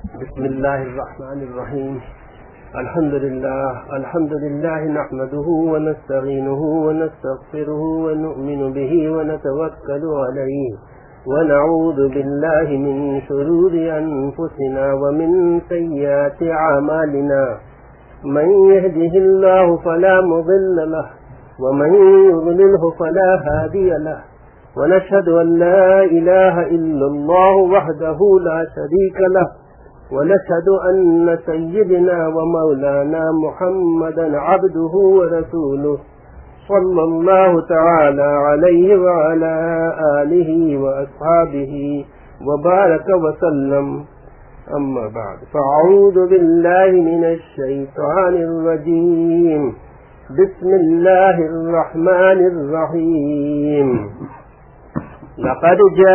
بسم الله الرحمن الرحيم. الحمد لله نحمده ونستعينه ونستغفره ونؤمن به ونتوكل عليه ونعوذ بالله من شرور أنفسنا ومن سيئات أعمالنا. من يهده الله فلا مضل له ومن يضلله فلا هادي له. ونشهد أن لا إله إلا الله وحده لا شريك له ونشهد أن سيدنا ومولانا محمدا عبده ورسوله صلى الله تعالى عليه وعلى آله وأصحابه وبارك وسلم. أما بعد، فأعوذ بالله من الشيطان الرجيم. بسم الله الرحمن الرحيم. لقد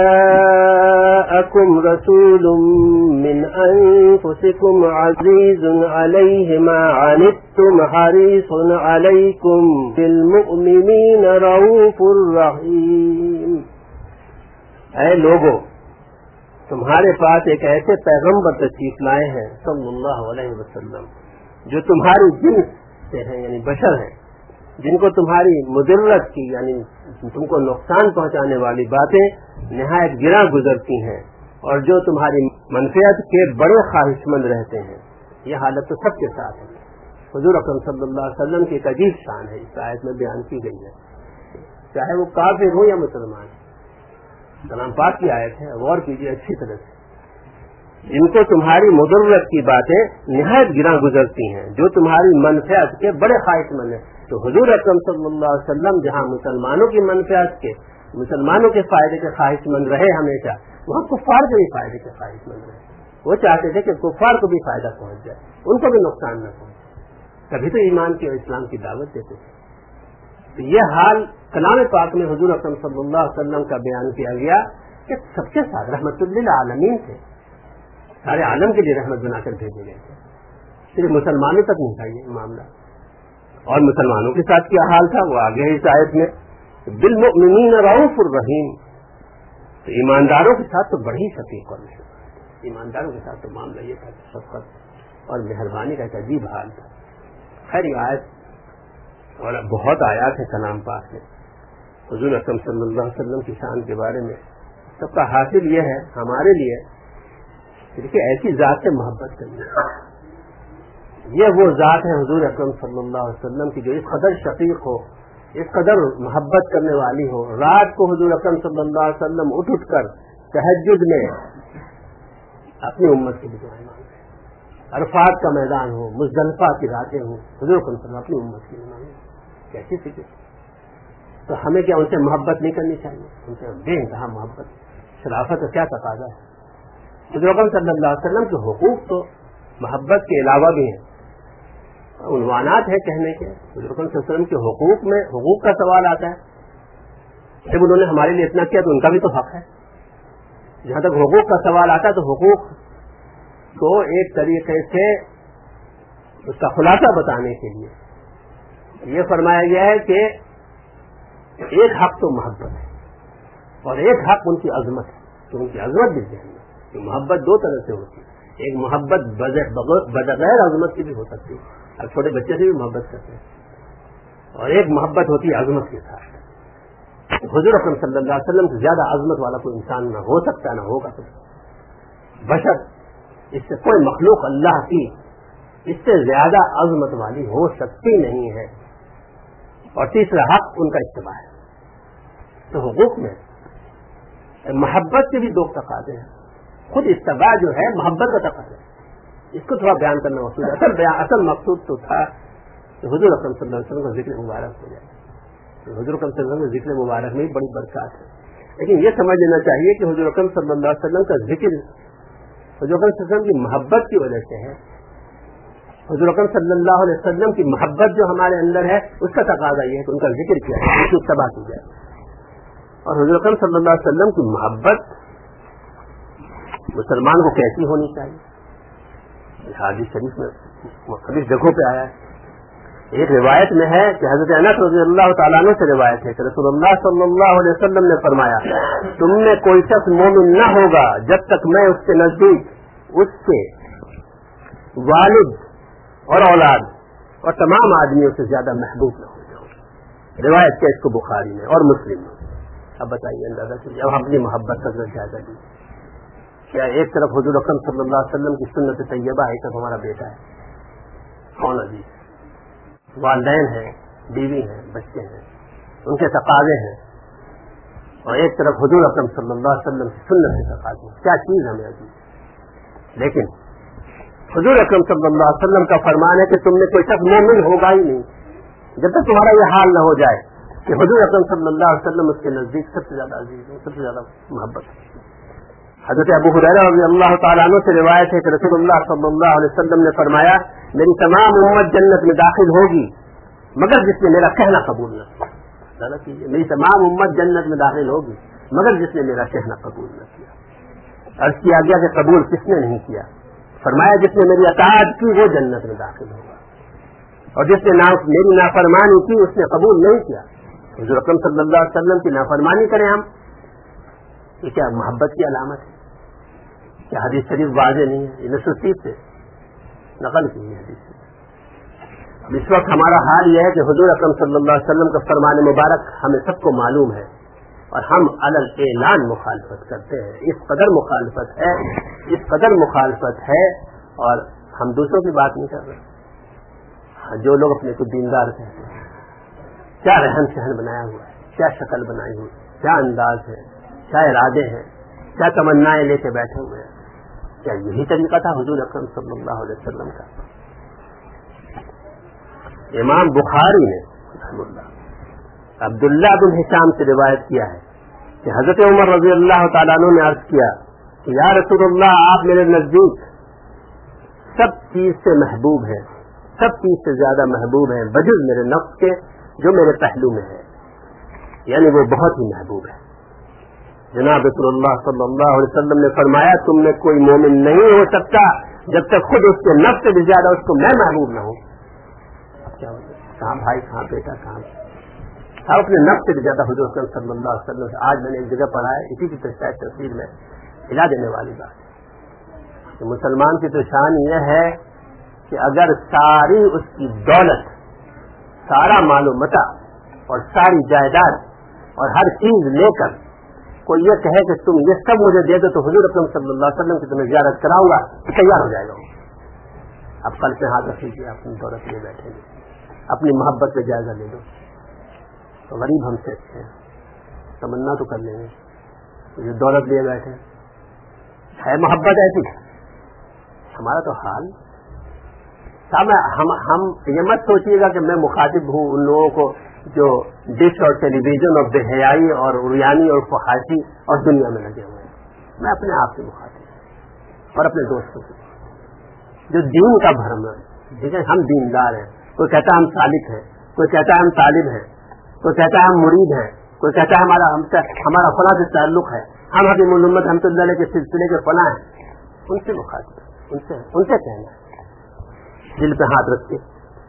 جاءكم رسول من أنفسكم عزيز عليه ما عنتم حريص عليكم بالمؤمنين رؤوف رحيم. اے لوگو، تمہارے پاس ایک ایسے پیغمبر تشریف لائے ہیں صلی اللہ علیہ وسلم جو تمہاری جنس سے ہیں، یعنی بشر ہیں، جن کو تمہاری مضرت کی یعنی تم کو نقصان پہنچانے والی باتیں نہایت گراں گزرتی ہیں، اور جو تمہاری منفعت کے بڑے خواہش مند رہتے ہیں. یہ حالت تو سب کے ساتھ ہے. حضور اکرم صلی اللہ علیہ وسلم کی ایک عجیب شان ہے، اس آیت میں بیان کی گئی ہے. چاہے وہ کافر ہو یا مسلمان، کلام پاک کی آیت ہے، غور کیجیے اچھی طرح سے. جن کو تمہاری مضرت کی باتیں نہایت گراں گزرتی ہیں، جو تمہاری منفعت کے بڑے خواہش مند ہیں. تو حضور اکرم صلی اللہ علیہ وسلم جہاں مسلمانوں کی منفعت کے، مسلمانوں کے فائدے کے خواہش مند رہے ہمیشہ، وہاں کفار کے بھی فائدے کے خواہش مند رہے. وہ چاہتے تھے کہ کفار کو بھی فائدہ پہنچ جائے، ان کو بھی نقصان نہ پہنچے. کبھی تو ایمان کی اور اسلام کی دعوت دیتے تھے. تو یہ حال کلام پاک میں حضور اکرم صلی اللہ علیہ وسلم کا بیان کیا گیا کہ سب کے ساتھ رحمت للعالمین تھے، سارے عالم کے لیے رحمت بنا کر بھیجے گئے تھے. صرف مسلمانوں تک نہیں تھا یہ معاملہ. اور مسلمانوں کے ساتھ کیا حال تھا وہ آگے اس آیت میں، بالمؤمنین رؤوف الرحیم. تو ایمانداروں کے ساتھ تو بڑی شفیق اور مہربان، ایمانداروں کے ساتھ تو معاملہ یہ تھا، شفقت اور مہربانی کا ایک عجیب حال تھا. خیر یہ آیت اور بہت آیات ہے کلام پاک میں حضور اکرم صلی اللہ علیہ وسلم کی شان کے بارے میں. سب کا حاصل یہ ہے ہمارے لیے کہ ایسی ذات سے محبت کرنی ہے. یہ وہ ذات ہے حضور اکرم صلی اللہ علیہ وسلم کی جو اس قدر شفیق ہو، اس قدر محبت کرنے والی ہو. رات کو حضور اکرم صلی اللہ علیہ وسلم اٹھ کر تہجد میں اپنی امت کی دعائیں مانگتے ہیں. عرفات کا میدان ہو، مزدلفہ کی راتیں ہوں، حضور اکرم صلی اللہ علیہ وسلم اپنی امت کی مانگتے. کیسی فکر. تو ہمیں کیا ان سے محبت نہیں کرنی چاہیے؟ ان سے بے انتہا محبت. شرافت کا کیا تقاضا ہے. حضور اکرم صلی اللہ علیہ وسلم کے حقوق تو محبت کے علاوہ بھی ہیں، عنوانات ہے کہنے کے. حضور اکرم صلی اللہ علیہ وسلم کے حقوق میں حقوق کا سوال آتا ہے. جب انہوں نے ہمارے لیے اتنا کیا تو ان کا بھی تو حق ہے. جہاں تک حقوق کا سوال آتا ہے تو حقوق کو ایک طریقے سے اس کا خلاصہ بتانے کے لیے یہ فرمایا گیا ہے کہ ایک حق تو محبت ہے اور ایک حق ان کی عظمت ہے. تو ان کی عظمت بھی ذہن میں کہ محبت دو طرح سے ہوتی ہے. ایک محبت بغیر عظمت کی بھی ہو سکتی ہے، اب چھوٹے بچے سے بھی محبت کرتے ہیں، اور ایک محبت ہوتی ہے عظمت کے ساتھ. حضور اکرم صلی اللہ علیہ وسلم سے زیادہ عظمت والا کوئی انسان نہ ہو سکتا نہ ہوگا. بشر اس سے کوئی مخلوق اللہ کی اس سے زیادہ عظمت والی ہو سکتی نہیں ہے. اور تیسرا حق ان کا اتباع ہے. تو حقوق میں محبت کے بھی دو تقاضے ہیں. خود اتباع جو ہے محبت کا تقاضا ہے. اس کو تھوڑا بیان کرنا مقصود ہے. اصل مقصود تو تھا کہ حضور اکرم صلی اللہ علیہ وسلم کا ذکر مبارک ہو جائے. حضور اکرم صلی اللہ علیہ وسلم کا ذکر مبارک میں بڑی برکات ہے. لیکن یہ سمجھ لینا چاہیے کہ حضور اکرم صلی اللہ علیہ وسلم کا ذکر حضور اکرم صلی اللہ علیہ وسلم کی محبت کی وجہ سے ہے. حضور اکرم صلی اللہ علیہ وسلم کی محبت جو ہمارے اندر ہے اس کا تقاضا یہ ہے کہ ان کا ذکر کیا ہے، اس کی اتباع کی جائے. اور حضور اکرم صلی اللہ علیہ وسلم کی محبت مسلمان کو کیسی ہونی چاہیے؟ حدیث شریف میں مختلف جگہوں پہ آیا ہے. ایک روایت میں ہے کہ حضرت انس رضی اللہ تعالیٰ عنہ سے روایت ہے کہ رسول اللہ صلی اللہ علیہ وسلم نے فرمایا تم میں کوئی شخص مومن نہ ہوگا جب تک میں اس کے نزدیک اس کے والد اور اولاد اور تمام آدمیوں سے زیادہ محبوب نہ ہو جاؤں. روایت کیا اس کو بخاری میں اور مسلم میں. اب بتائیے اندازہ کیجیے. اب اپنی محبت کا جائزہ لیجیے. کیا ایک طرف حضور اکرم صلی اللہ علیہ وسلم کی سنت طیبہ ہے, ایک طرف ہمارا بیٹا ہے کون عزیز, والدین ہیں, بیوی ہیں, بچے ہیں, ان کے تقاضے ہیں, اور ایک طرف حضور اکرم صلی اللہ علیہ وسلم کی سنت کے تقاضے ہیں. کیا چیز ہمیں عزیز. لیکن حضور اکرم صلی اللہ علیہ وسلم کا فرمان ہے کہ تم نے کوئی شخص مومن ہوگا ہی نہیں جب تک تمہارا یہ حال نہ ہو جائے کہ حضور اکرم صلی اللہ علیہ وسلم اس کے نزدیک سب سے زیادہ عزیز ہے, سب سے زیادہ محبت ہے. حضرت ابو ہریرہ رضی اللہ تعالیٰ عنہ سے روایت ہے کہ رسول اللہ صلی اللہ علیہ وسلم نے فرمایا میری تمام امت جنت میں داخل ہوگی مگر جس نے میرا کہنا قبول نہ کیا. میری تمام امت جنت میں داخل ہوگی مگر جس نے میرا کہنا قبول نہ کیا. عرض کیا گیا کہ قبول کس نے نہیں کیا؟ فرمایا جس نے میری اطاعت کی وہ جنت میں داخل ہوگا, اور جس نے میری نافرمانی کی اس نے قبول نہیں کیا. حضور اکرم صلی اللہ علیہ وسلم کی نافرمانی کریں ہم, یہ کیا محبت کی علامت ہے؟ کیا حدیث شریف واضح نہیں ہے؟ یہ نصوص سے نقل کی ہے حدیث شریف. اس وقت ہمارا حال یہ ہے کہ حضور اکرم صلی اللہ علیہ وسلم کا فرمان مبارک ہمیں سب کو معلوم ہے اور ہم علل اعلان مخالفت کرتے ہیں. اس قدر مخالفت ہے, اس قدر مخالفت ہے, اور ہم دوسروں کی بات نہیں کر رہے. جو لوگ اپنے کو دیندار کہتے ہیں, کیا رہن سہن بنایا ہوا ہے, کیا شکل بنائی ہوئی, کیا انداز ہے, کیا ارادے ہیں, کیا تمنائیں لے کے بیٹھے ہوئے ہیں. کیا یہی طریقہ تھا حضور اکرم صلی اللہ علیہ وسلم کا؟ امام بخاری نے عبداللہ بن ہشام سے روایت کیا ہے کہ حضرت عمر رضی اللہ تعالیٰ عنہ نے عرض کیا کہ یا رسول اللہ آپ میرے نزدیک سب چیز سے محبوب ہیں, سب چیز سے زیادہ محبوب ہیں بجز میرے نفس کے جو میرے پہلو میں ہے, یعنی وہ بہت ہی محبوب ہے. جناب رسول اللہ صلی اللہ علیہ وسلم نے فرمایا تم میں کوئی مومن نہیں ہو سکتا جب تک خود اس کے نفس سے بھی زیادہ اس کو میں محبوب نہ ہوں. کہاں بھائی, کہاں بیٹا, کہاں سب اپنے نفس سے بھی زیادہ حضور صلی اللہ علیہ وسلم سے. آج میں نے ایک جگہ پڑھا ہے, اسی کی تفسیر میں ہلا دینے والی بات ہے کہ مسلمان کی تو شان یہ ہے کہ اگر ساری اس کی دولت, سارا مال و متاع اور ساری جائیداد اور ہر چیز لے کر کوئی یہ کہے کہ تم یہ سب مجھے دے دو تو حضور اکرم صلی اللہ علیہ وسلم کی تمہیں زیارت کراؤں گا, تیار ہو جائے گا. اب کل سے ہاتھ رکھ لیجیے, اپنی دولت لے بیٹھے گے, اپنی محبت کا جائزہ لے دو. تو غریب ہم سے اچھے ہیں, تمنا تو کر لیں گے, یہ دولت لیے بیٹھے ہے محبت ایسی. ہمارا تو حال ہم یہ مت سوچیے گا کہ میں مخاطب ہوں ان لوگوں کو جو ڈش اور ٹیلی ویژن اور بے حیائی اور اریانی اور فحاشی اور دنیا میں لگے ہوئے ہیں. میں اپنے آپ سے مخاطب ہوں اور اپنے دوستوں سے جو دین کا بھرم ہے. ٹھیک ہے, ہم دیندار ہیں, کوئی کہتا ہے ہم سالک ہیں, کوئی کہتا ہے ہم طالب ہیں, کوئی کہتا ہے ہم مرید ہیں, کوئی کہتا ہے ہمارا فلاں سے تعلق ہے, ہم حکیم الامت رحمۃ اللہ علیہ کے سلسلے کے فلاں ہیں. ان سے مخاطب, ان سے کہنا ہے دل پہ ہاتھ رکھ کے.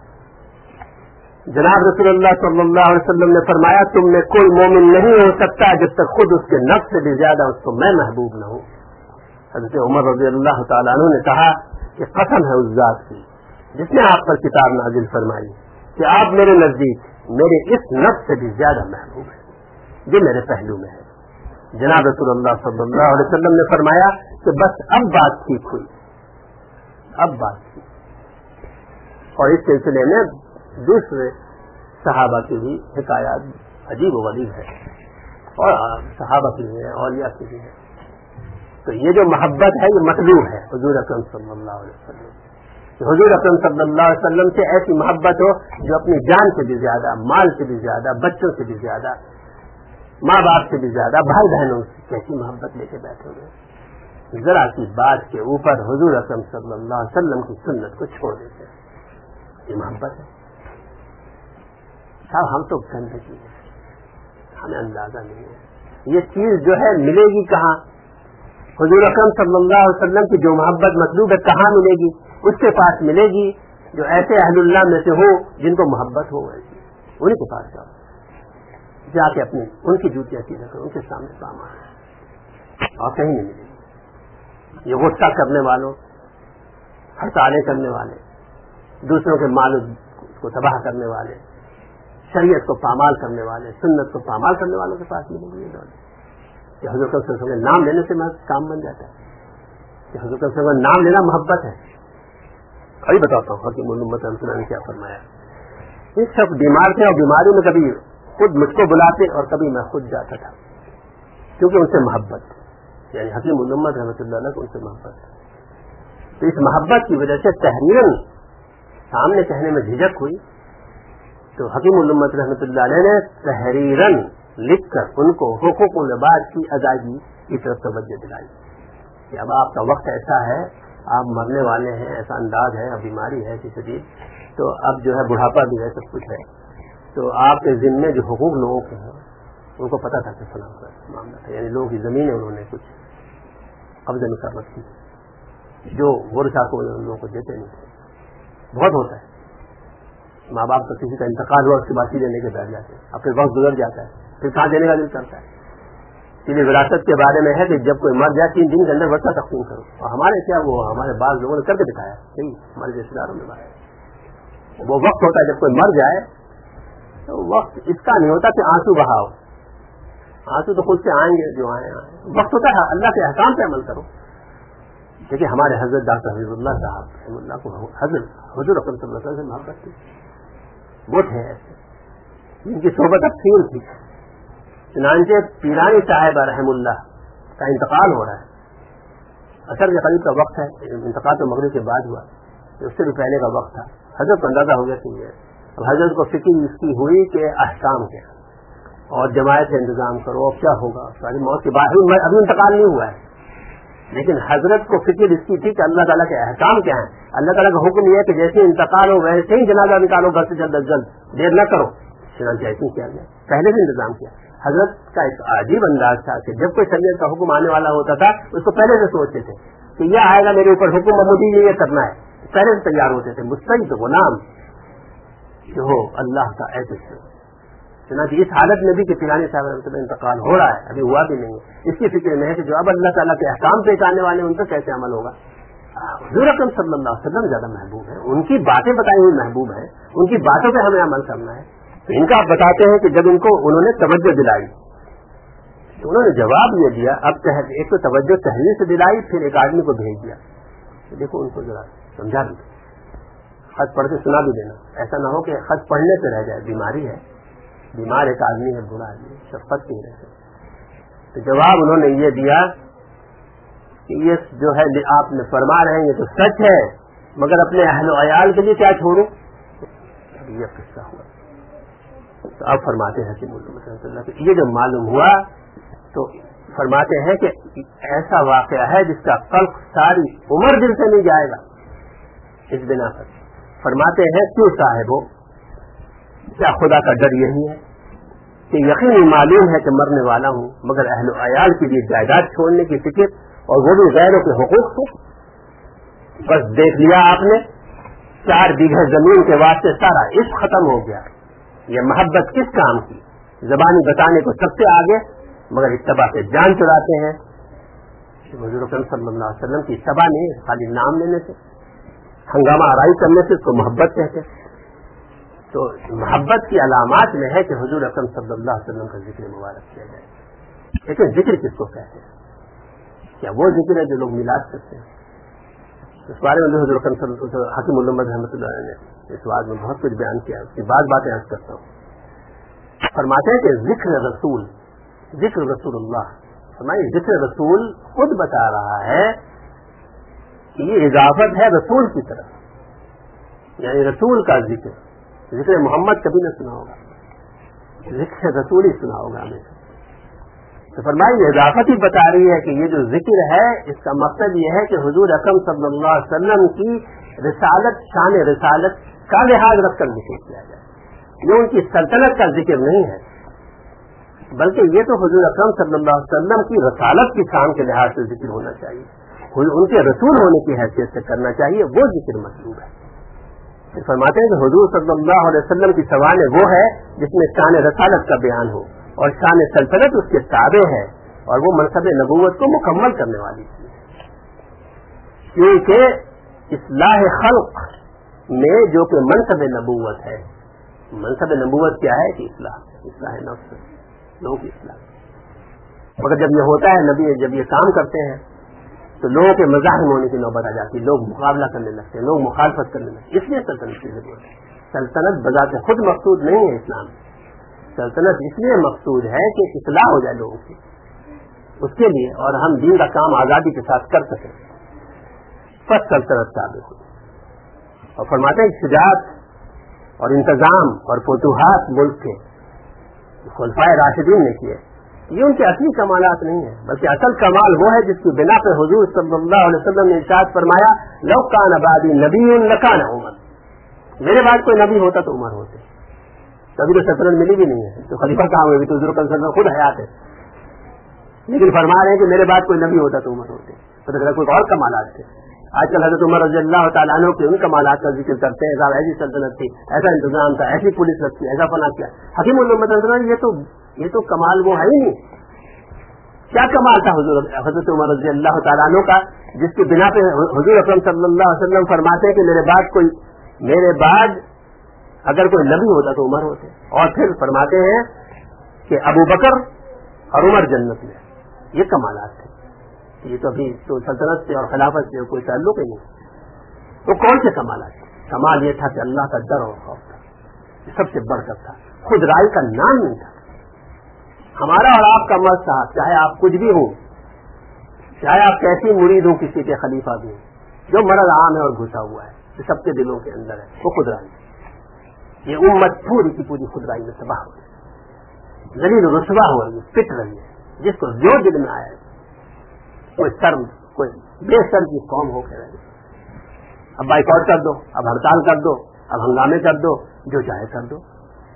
جناب رسول اللہ صلی اللہ علیہ وسلم نے فرمایا تم میں کوئی مومن نہیں ہو سکتا جب تک خود اس کے نفس سے بھی زیادہ اس کو میں محبوب نہ ہوں. حضرت عمر رضی اللہ تعالیٰ عنہ نے کہا کہ قسم ہے اس ذات کی جس نے آپ پر کتاب نازل فرمائی کہ آپ میرے نزدیک میرے اس نفس سے بھی زیادہ محبوب ہیں جو میرے پہلو میں ہے. جناب رسول اللہ صلی اللہ علیہ وسلم نے فرمایا کہ بس اب بات ٹھیک ہوئی, اب بات ٹھیک. اور اس سلسلے میں دوسرے صحابہ کی بھی حکایات عجیب و غریب ہے, اور صحابہ کی بھی ہے, اولیاء کی بھی ہے. تو یہ جو محبت ہے یہ مطلوب ہے حضور اکرم صلی اللہ علیہ وسلم. حضور اکرم صلی اللہ علیہ وسلم سے ایسی محبت ہو جو اپنی جان سے بھی زیادہ, مال سے بھی زیادہ, بچوں سے بھی زیادہ, ماں باپ سے بھی زیادہ, بھائی بہنوں سے کیسی محبت لے کے بیٹھے ہوئے. ذرا سی بات کے اوپر حضور اکرم صلی اللہ علیہ وسلم کی سنت کو چھوڑ دیتے ہیں. یہ محبت ہے. صاحب ہم تو گندگی ہے, ہمیں اندازہ نہیں ہے. یہ چیز جو ہے ملے گی کہاں؟ حضور اکرم صلی اللہ علیہ وسلم کی جو محبت مطلوب ہے کہاں ملے گی؟ اس کے پاس ملے گی جو ایسے اہل اللہ میں سے ہو جن کو محبت ہو, ایسی انہیں کے پاس جاؤ, جا کے اپنی ان کی جوتیاں سیدھا کرو, ان کے سامنے سامان اور کہیں نہیں ملے گی. یہ غصہ کرنے والوں, ہڑتالیں کرنے والے، دوسروں کے مال کو تباہ کرنے والے، شریعت کو پامال کرنے والے، سنت کو پامال کرنے والوں کے پاس ملے گی یہ دولت کہ حضرت صلی اللہ علیہ وسلم کے نام لینے سے کام بن جاتا ہے، کہ حضرت صلی اللہ علیہ وسلم کا نام لینا محبت ہے. ابھی بتاتا ہوں حکیم الامت رحمۃ اللہ نے کیا فرمایا. ایک شخص بیمار تھے اور بیماری میں کبھی خود مجھ کو بلاتے اور کبھی میں خود جاتا تھا، کیونکہ ان سے محبت، یعنی حکیم الامت رحمۃ اللہ علیہ کو ان سے محبت. تو اس محبت کی وجہ سے تحریراً سامنے کہنے میں جھجک ہوئی، تو حکیم الامت رحمۃ اللہ علیہ نے تحریراً لکھ کر ان کو حقوق العباد کی ادائیگی کی طرف توجہ دلائی کہ اب آپ کا وقت ایسا ہے، آپ مرنے والے ہیں، ایسا انداز ہے، اب بیماری ہے ایسی شدید، تو اب جو ہے بڑھاپا بھی ہے، سب کچھ ہے، تو آپ کے ذمے جو حقوق لوگوں کے ہیں ان کو پتا تھا کہ فلاں کا معاملہ تھا، یعنی لوگوں کی زمینیں انہوں نے کچھ قبضے میں کر رکھی جو ورثہ کو ان لوگوں کو دیتے نہیں تھے. بہت ہوتا ہے ماں باپ کا کسی کا انتقال ہوا اس کے بعد چیزیں لے کے بیٹھ جاتے ہیں، اب پھر وقت گزر جاتا ہے، پھر کہاں دینے کا دل کرتا ہے. چیزیں وراثت کے بارے میں ہے کہ جب کوئی مر جائے 3 دن کے اندر ورثہ تقسیم کرو، اور ہمارے کیا وہ ہمارے بعض لوگوں نے کر کے دکھایا، صحیح ہمارے رشتے داروں میں بات وہ وقت ہوتا ہے جب کوئی مر جائے تو وقت اس کا نہیں ہوتا کہ آنسو بہاؤ، آنسو تو خود سے آئیں گے جو آئیں، وقت ہوتا ہے اللہ کے احکام پہ عمل کرو. دیکھیے ہمارے حضرت ڈاکٹر حبیب اللہ صاحب رحمہ اللہ کو حضور اکرم صلی اللہ علیہ وسلم سے محبت تھی، وہ تھے ایسے ان کی صحبت اکثر تھی. چنانچہ پیرانی صاحب رحم اللہ کا انتقال ہو رہا ہے، اثر کے قریب کا وقت ہے، انتقال تو مغرب کے بعد ہوا، اس سے بھی پہلے کا وقت تھا. حضرت کو اندازہ ہو گیا کہ یہ اب حضرت کو فکر اس کی ہوئی کہ احکام کیا اور جماعت سے انتظام کرو، اب کیا ہوگا ساری موت کے بعد، ابھی انتقال نہیں ہوا ہے، لیکن حضرت کو فکر اس کی تھی کہ اللہ تعالیٰ کے احکام کیا ہیں. اللہ تعالیٰ کا حکم یہ ہے کہ جیسے انتقال ہو ویسے ہی جنازہ نکالو گھر سے جلد از جلد، دیر نہ کرو. چنانچہ ایسے کیا گیا، پہلے سے انتظام کیا. حضرت کا ایک عجیب انداز تھا کہ جب کوئی شریعت کا حکم آنے والا ہوتا تھا اس کو پہلے سے سوچتے تھے کہ یہ آئے گا میرے اوپر حکم، اور مجھے یہ کرنا ہے، پہلے سے تیار ہوتے تھے. مستعد غلام جو ہو اللہ کا ایسے. چنانچہ اس حالت میں بھی کہ پیرانی صاحب رحمۃ اللہ انتقال ہو رہا ہے، ابھی ہوا بھی نہیں ہے، اس کی فکر میں ہے کہ جو اب اللہ تعالیٰ کے احکام پیش آنے والے ان پر کیسے عمل ہوگا. حضور اکرم صلی اللہ علیہ وسلم زیادہ محبوب ہے، ان کی باتیں بتائی ہوئی محبوب ہے، ان کی باتوں پہ ہمیں عمل کرنا ہے. تو ان کا آپ بتاتے ہیں کہ جب ان کو انہوں نے توجہ دلائی تو انہوں نے جواب یہ دیا. اب ایک تو توجہ تحریر سے دلائی، پھر ایک آدمی کو بھیج دیا کہ دیکھو ان کو ذرا سمجھا بھی، خط پڑھ کے سنا بھی دینا، ایسا نہ ہو کہ خط پڑھنے سے رہ جائے. بیماری ہے، بیمار ایک آدمی ہے، برا آدمی، شفقت کی رہے. تو جواب انہوں نے یہ دیا کہ یہ جو ہے آپ نے فرما رہے ہیں یہ تو سچ ہے، مگر اپنے اہل و عیال کے لیے کیا چھوڑوں. یہ قصہ ہوا. تو اب فرماتے ہیں کہ یہ جو معلوم ہوا تو فرماتے ہیں کہ ایسا واقعہ ہے جس کا فرق ساری عمر دل سے نہیں جائے گا. اس بنا پر فرماتے ہیں کیوں صاحب ہو، کیا خدا کا ڈر یہی ہے کہ یقینی معلوم ہے کہ مرنے والا ہوں، مگر اہل و عیال کے لیے جائیداد چھوڑنے کی فکر اور وہ بھی غیروں کے حقوق کو. بس دیکھ لیا آپ نے 4 بیگھے زمین کے واسطے سارا عشق ختم ہو گیا. یہ محبت کس کام کی، زبانی بتانے کو سب سے آگے، مگر اتباع سے جان چڑھاتے ہیں. حضور اکرم صلی اللہ علیہ وسلم کی اتباع نہیں، خالی نام لینے سے، ہنگامہ آرائی کرنے سے اس کو محبت کہتے ہیں. تو محبت کی علامات میں ہے کہ حضور اکرم صلی اللہ علیہ وسلم کا ذکر مبارک کیا جائے. لیکن ذکر کس کو کہتے ہیں؟ کیا وہ ذکر ہے جو لوگ میلاد کرتے ہیں؟ اس بارے میں حضور اکرم صلی اللہ علیہ وسلم حکیم الامت رحمۃ اللہ نے اس بات میں بہت کچھ بیان کیا، اس کی باتیں عرض کرتا ہوں. فرماتے ہیں کہ ذکر رسول اللہ، فرمائیے ذکر رسول خود بتا رہا ہے کہ یہ اضافت ہے رسول کی طرف، یعنی رسول کا ذکر محمد کبھی نہ سنا ہوگا، ذکر رسول ہی سنا ہوگا ہمیشہ. تو فرمائیے اضافت ہی بتا رہی ہے کہ یہ جو ذکر ہے اس کا مقصد یہ ہے کہ حضور اکرم صلی اللہ علیہ وسلم کی رسالت، شان رسالت کا لحاظ رکھ کر ذکر کیا جائے. یہ ان کی سلطنت کا ذکر نہیں ہے، بلکہ یہ تو حضور اکرم صلی اللہ علیہ وسلم کی رسالت کی شان کے لحاظ سے ذکر ہونا چاہیے، ان کے رسول ہونے کی حیثیت سے کرنا چاہیے، وہ ذکر مطلوب ہے. فرماتے ہیں کہ حضور صلی اللہ علیہ وسلم کی سوانح وہ ہے جس میں شان رسالت کا بیان ہو اور شان سلطنت اس کے تابع ہے اور وہ منصب نبوت کو مکمل کرنے والی چیز ہے. کیونکہ اصلاح خلق میں جو کہ منصب نبوت ہے. منصب نبوت کیا ہے کہ اصلاح نفس، لوگوں کی اصلاح. مگر جب یہ ہوتا ہے نبی جب یہ کام کرتے ہیں تو لوگوں کے مزاحم ہونے کی نوبت آ جاتی ہے، لوگ مقابلہ کرنے لگتے ہیں، لوگ مخالفت کرنے لگتے ہیں. اس لیے سلطنت کی ضرورت ہے. سلطنت بذات خود مقصود نہیں ہے اسلام. سلطنت اس لیے مقصود ہے کہ اصلاح ہو جائے لوگوں کی، اس کے لیے، اور ہم دین کا کام آزادی کے ساتھ کر سکیں. پس سلطنت ثابت ہوئی. اور فرماتے ہیں شجاعت اور انتظام اور فتوحات ملک کے خلفائے راشدین نے کیے. یہ ان کے اصلی کمالات نہیں ہیں، بلکہ اصل کمال وہ ہے جس کی بنا پہ حضور صلی اللہ علیہ وسلم نے ارشاد فرمایا لو کان بعدی نبی لکان عمر. میرے بعد کوئی نبی ہوتا تو عمر ہوتے. کبھی تو سلطنت ملی بھی نہیں ہے تو خلیفہ کہاں ہوئے، تو حضور صلی اللہ علیہ وسلم خود حیات ہے، لیکن فرما رہے ہیں کہ میرے بعد کوئی نبی ہوتا تو عمر ہوتے. تو کوئی اور کمالات تھے. آج کل حضرت عمر رضی اللہ تعالیٰ عنہ کے ان کمالات کا ذکر کرتے ہیں، ایسی سلطنت تھی، ایسا انتظام تھا، ایسی پولیس رکھی، ایسا فلاں کیا. حکیم الامت یہ تو کمال وہ ہے ہی نہیں. کیا کمال تھا حضرت عمر رضی اللہ تعالیٰ عنہ کا جس کی بنا پہ حضور اکرم صلی اللہ علیہ وسلم فرماتے ہیں کہ میرے بعد اگر کوئی نبی ہوتا تو عمر ہوتے. اور پھر فرماتے ہیں کہ ابو بکر اور عمر جنت میں. یہ کمالات تھے. یہ تو ابھی تو سلطنت سے اور خلافت سے کوئی تعلق ہی نہیں. تو کون سے کمالات تھے؟ کمال یہ تھا کہ اللہ کا ڈر اور خوف تھا، یہ سب سے بڑھ کر تھا. خود رائے کا نام نہیں تھا. ہمارا اور آپ کا مرض تھا، چاہے آپ کچھ بھی ہوں، چاہے آپ کیسی مرید ہوں، کسی کے خلیفہ بھی ہوں، جو مرض عام ہے اور گھسا ہوا ہے جو سب کے دلوں کے اندر ہے وہ خود رائے. یہ امت پوری کی پوری خود رائے میں تباہ ہو رہی، ذلیل رسوا ہو رہی ہے، پٹ رہی ہے. جس کو جو دل میں آیا کوئی بے سر کی قوم ہو کے رہے. اب بائیکاٹ کر دو، اب ہڑتال کر دو، اب ہنگامے کر دو، جو چاہے کر دو.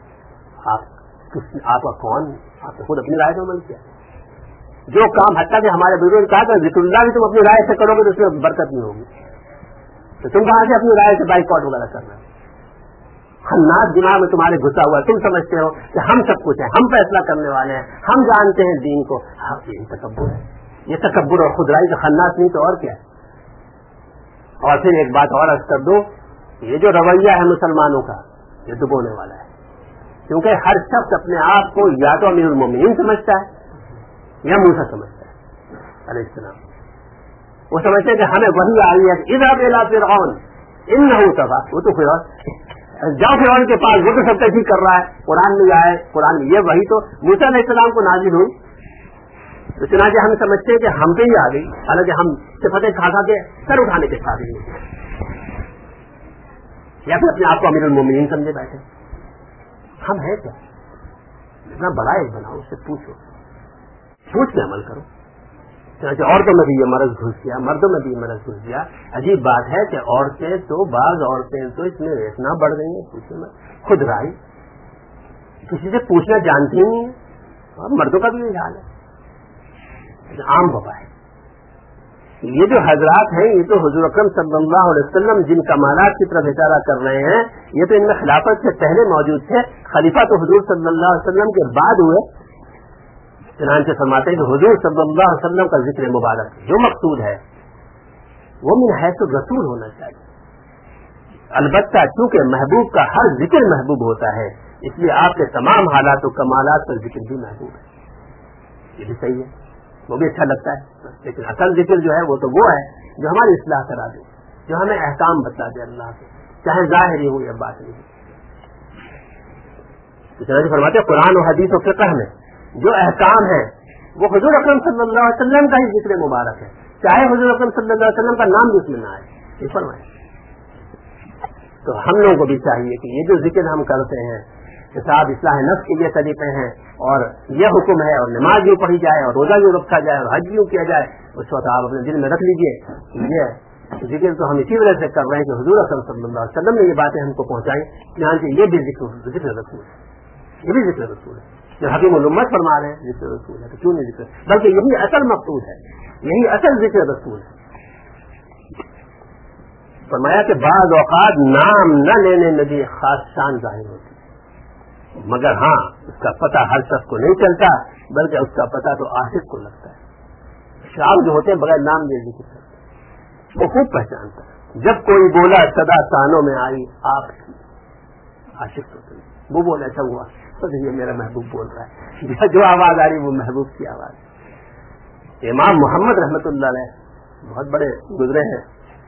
آپ کا کون؟ آپ نے خود اپنی رائے کا عمل کیا. جو کام حتیٰ کہ ہمارے بزرگوں نے کہا کہ ذکر اللہ بھی تم اپنی رائے سے کرو گے تو اس میں برکت نہیں ہوگی. تو تم کہاں سے اپنی رائے سے بائیکاٹ وغیرہ کر رہے ہو؟ خناس گناہ میں تمہارے گھسا ہوا ہے. تم سمجھتے ہو کہ ہم سب کچھ ہیں، ہم فیصلہ کرنے والے ہیں، ہم جانتے ہیں دین کو. یہی تکبر ہے. یہ تکبر اور خود رائی کا خناس نہیں تو اور کیا ہے. اور پھر ایک بات اور عرض کر دو، یہ جو رویہ ہے مسلمانوں کا یہ ڈبونے والا ہے. کیونکہ ہر شخص اپنے آپ کو یا تو امیر المومنین سمجھتا ہے یا موسیٰ سمجھتا ہے علیہ السلام. وہ سمجھتے ہیں کہ ہمیں وحی آئی ہے اذهب الى فرعون انه طغى. وہ تو فرعون، جاؤ فرعون کے پاس، وہ تو سب تجھیح کر رہا ہے. قرآن میں آئے، قرآن میں یہ وحی تو موسیٰ علیہ السلام کو نازل ہوئی. تو چنانچہ ہم سمجھتے ہیں کہ ہم پہ ہی آ گئی، حالانکہ ہم صفتیں کھا کے سر اٹھانے کے قابل نہیں، یا پھر اپنے آپ کو امیر المومنین سمجھے بیٹھے. ہم ہیں کیا؟ اتنا بڑا ایک بناؤ، اس سے پوچھ کے عمل کرو. چنانچہ عورتوں میں بھی یہ مرض گھس گیا، مردوں میں بھی یہ مرض گھس گیا. عجیب بات ہے کہ بعض عورتیں تو اس میں اتنا بڑھ گئی ہیں، پوچھے میں خود رائی کسی سے پوچھنا جانتی نہیں ہے. اور مردوں کا بھی یہ حال ہے، عام وبا ہے. یہ جو حضرات ہیں یہ تو حضور اکرم صلی اللہ علیہ وسلم جن کمالات کی طرف اشارہ کر رہے ہیں، یہ تو ان میں خلافت سے پہلے موجود تھے. خلیفہ تو حضور صلی اللہ علیہ وسلم کے بعد ہوئے. چنانچہ فرماتے ہیں کہ حضور صلی اللہ علیہ وسلم کا ذکر مبارک جو مقصود ہے وہ من حیث الرسول ہونا چاہیے. البتہ چونکہ محبوب کا ہر ذکر محبوب ہوتا ہے، اس لیے آپ کے تمام حالات و کمالات کا ذکر بھی محبوب ہے. یہ بھی صحیح ہے، وہ بھی اچھا لگتا ہے. لیکن اصل ذکر جو ہے وہ تو وہ ہے جو ہماری اصلاح کرا دے، جو ہمیں احکام بتا دے اللہ کے، چاہے ظاہری ہو یا باطنی ہو. چنانچہ فرماتے ہیں قرآن و حدیث و فقہ میں جو احکام ہے وہ حضور اکرم صلی اللہ علیہ وسلم کا ہی ذکر مبارک ہے، چاہے حضور اکرم صلی اللہ علیہ وسلم کا نام بھی اس میں نہ آئے. یہ فرمائے. تو ہم لوگوں کو بھی چاہیے کہ یہ جو ذکر ہم کرتے ہیں کہ صاحب اصلاح نفس کے لیے طریقے ہیں، اور یہ حکم ہے، اور نماز یوں پڑھی جائے، اور روزہ یوں رکھا جائے، اور حج یوں کیا جائے، اس وقت آپ اپنے دل میں رکھ لیجئے یہ ذکر تو ہم اسی وجہ سے کر رہے ہیں کہ حضور اکرم صلی اللہ علیہ وسلم نے یہ باتیں ہم کو پہنچائی. یہاں سے یہ بھی ذکر رسول ہے، یہ بھی ذکر رسول ہے. جو حکیم الامت فرما رہے ہیں ذکر رسول ہے تو کیوں نہیں ذکر، بلکہ یہی اصل مقصود ہے، یہی اصل ذکر رسول ہے. فرمایا کہ بعض اوقات نام نہ لینے میں بھی خاص شان ظاہر ہوتی ہے، مگر ہاں اس کا پتہ ہر شخص کو نہیں چلتا، بلکہ اس کا پتہ تو عاشق کو لگتا ہے. شعب جو ہوتے ہیں بغیر نام لیے ذکر کرتے ہیں، وہ خوب پہچانتا ہے. جب کوئی بولا صدا کانوں میں آئی آپ عاشق تو وہ بولا اچھا ہوا یہ میرا محبوب بول رہا ہے. جو آواز آ رہی وہ محبوب کی آواز. امام محمد رحمت اللہ علیہ بہت بڑے گزرے ہیں.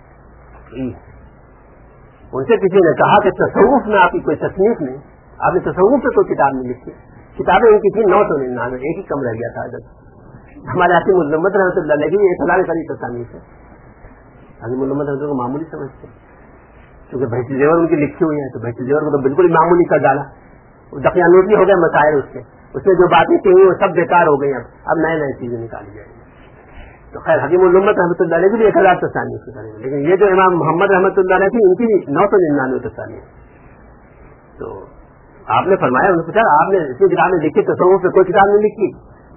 ان سے کسی نے کہا کہ تصوف میں آپ کی کوئی تصنیف نہیں, آپ نے تصوف سے کوئی کتاب نہیں لکھی. کتابیں ان کی تھی 999, ایک ہی کم رہ گیا تھا. ہمارے حکیم محمد رحمۃ اللہ علیہ کی 1,000 قریب تصانیف ہے. حکیم محمد رحمۃ اللہ کو معمولی سمجھتے ہیں کیونکہ بحث زیور ان کی لکھی ہوئی ہے, تو بحث زیور کو تو بالکل ہی معمولی کر ڈالا. دقیانوسی ہو گیا مسائل, اس میں جو باتیں کہیں وہ سب بیکار ہو گئی. اب نئے نئے چیزیں نکالی جائیں گی. تو خیر حکیم محمد رحمۃ اللہ علیہ کی بھی 1,000 تصانیف کریں گے, لیکن یہ جو امام محمد رحمۃ اللہ علیہ تھی ان کی 999 تصانیف. تو آپ نے فرمایا, انہوں نے پوچھا آپ نے اتنی کتابیں لکھی, تصوف سے کوئی کتاب نہیں لکھی؟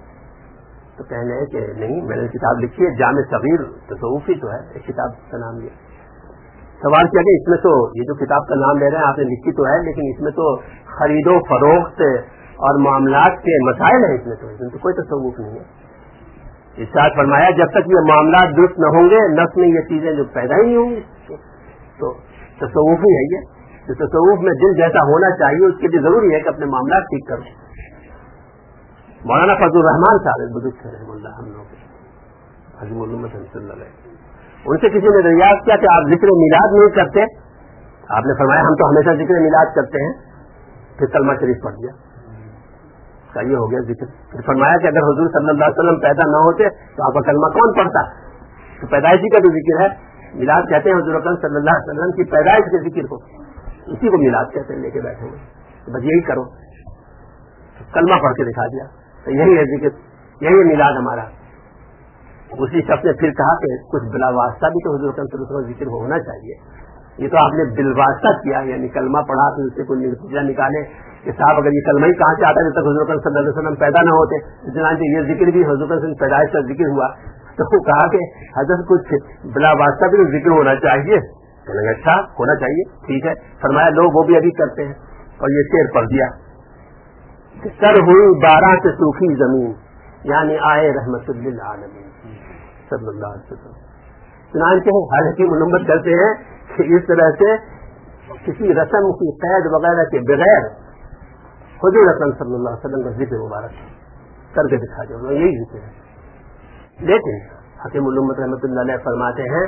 تو کہنے کہ نہیں میں نے کتاب لکھی ہے, جامع صغیر تصوف ہی تو ہے, ایک کتاب کا نام لیا. سوال کیا کہ اس میں تو یہ جو کتاب کا نام لے رہے ہیں آپ نے لکھی تو ہے, لیکن اس میں تو خرید و فروخت اور معاملات کے مسائل ہیں, اس میں تو کوئی تصوف نہیں ہے. ارشاد فرمایا جب تک یہ معاملات درست نہ ہوں گے نفس میں یہ چیزیں جو پیدا ہی نہیں ہوں گی, تو تصوف ہی ہے یہ. تو تصوف میں دل جیسا ہونا چاہیے اس کے لیے ضروری ہے کہ اپنے معاملات ٹھیک کرو. مولانا فضل الرحمان صاحب بزرگ تھے رحم اللہ, ہم لوگ حضرت محمد صلی اللہ علیہ, ان سے کسی نے دریافت کیا کہ آپ ذکر میلاد نہیں کرتے؟ آپ نے فرمایا ہم تو ہمیشہ ذکر میلاد کرتے ہیں. پھر کلمہ شریف پڑھ دیا, یہ ہو گیا ذکر. پھر فرمایا کہ اگر حضور صلی اللہ علیہ وسلم پیدا نہ ہوتے تو آپ کا کلمہ کون پڑھتا؟ تو پیدائشی کا جو ذکر ہے میلاد کہتے ہیں, حضور اکرم صلی اللہ علیہ وسلم کی پیدائش کے ذکر کو, اسی کو میلاد کہتے ہیں. لے کے بیٹھے ہوئے بس یہی کرو, کلمہ پڑھ کے دکھا دیا, تو یہی ہے ذکر, یہی ہے میلاد ہمارا. اسی شخص نے پھر کہا کہ کچھ بلا واسطہ بھی تو حضور اکرم صلی اللہ علیہ وسلم ذکر ہونا چاہیے. یہ تو آپ نے بالواسطہ کیا, یعنی کلمہ پڑھا پھر اس سے کوئی نتیجہ نکالے کہ صاحب اگر یہ کلمہ ہی کہاں سے آتا ہے جب تک حضور اکرم صلی اللہ علیہ وسلم پیدا نہ ہوتے. چنانچہ یہ ذکر بھی حضور اکرم صلی پیدائش کا ذکر ہوا, تو وہ کہا کہ حضرت کچھ بلا واسطہ بھی تو ذکر ہونا چاہیے. کہنے لگا اچھا ہونا چاہیے, ٹھیک ہے. فرمایا لوگ وہ بھی ابھی کرتے ہیں, اور یہ شعر پڑھ دیا کہ سر ہوئی 12 سے سوکھی زمین, یعنی آئے رحمت للعالمین صلی اللہ علیہ وسلم. چنانچہ ہر حکیم علمت کرتے ہیں کہ اس طرح سے کسی رسم کی قید وغیرہ کے بغیر حضور اکرم صلی اللہ علیہ وسلم کا ذکر مبارک کر کے دکھا دیا, یہی ذکر ہے. لیکن حکیم علمت رحمۃ اللہ علیہ فرماتے ہیں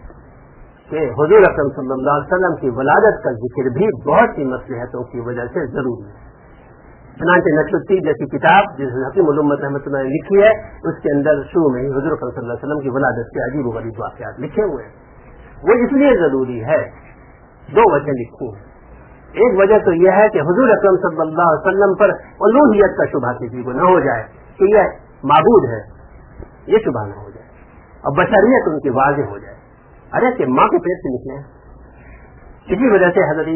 کہ حضور اکرم صلی اللہ علیہ وسلم کی ولادت کا ذکر بھی بہت سی مصلحتوں کی وجہ سے ضروری ہے. چنانچہ نشر الطیب جیسی کتاب جس حکیم علمت رحمۃ اللہ نے لکھی ہے, اس کے اندر شروع میں حضور اکرم صلی اللہ علیہ وسلم کی ولادت کے عجیب و غریب واقعات لکھے ہوئے ہیں. وہ اس لیے ضروری ہے, 2 وجہ لکھی ہیں. ایک وجہ تو یہ ہے کہ حضور اکرم صلی اللہ علیہ وسلم پر الوہیت کا شبہ کسی کو نہ ہو جائے کہ یہ معبود ہے, یہ شبہ نہ ہو جائے, اور بشریت ان کی واضح ہو جائے. ارے کہ ماں کے پیٹ سے نکلے ہیں, اسی وجہ سے حضرت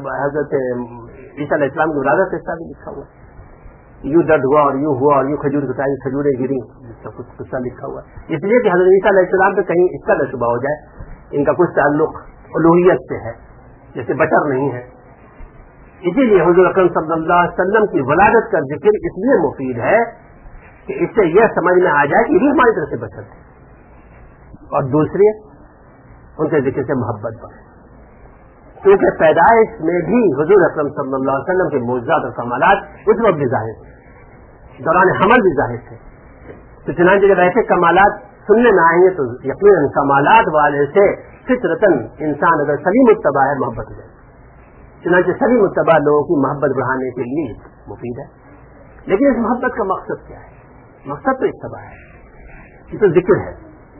عیسیٰ علیہ السلام کی ولادت کا حصہ بھی لکھا ہوا ہے. یوں درد ہوا اور یوں ہوا اور یوں کھجوریں گری, سب کچھ قصہ لکھا ہوا ہے. اس لیے کہ حضرت عیسیٰ علیہ السلام پہ کہیں اس کا نہ شبہ ہو جائے, ان کا کچھ تعلق الوہیت سے ہے, جیسے بشر نہیں ہے. اسی لیے حضور اکرم صلی اللہ علیہ وسلم کی ولادت کا ذکر اس لیے مفید ہے کہ اس سے یہ سمجھ میں آ جائے کہ یہ ہماری طرف سے بشر تھے, اور دوسرے ان کے ذکر سے محبت بڑھے, کیونکہ پیدائش میں بھی حضور اکرم صلی اللہ علیہ وسلم کے معجزات اور کمالات اس وقت بھی ظاہر تھے, دوران حمل بھی ظاہر تھے. تو چنانچہ جب ایسے کمالات سننے میں آئیں گے تو یقیناً کمالات والے سے فطرتاً انسان اگر سلیم الطبع ہے محبت ہو جائے. چنانچہ سلیم الطبع لوگوں کی محبت بڑھانے کے لیے مفید ہے. لیکن اس محبت کا مقصد کیا ہے؟ مقصد تو اتباع ہے, یہ تو ذکر ہے,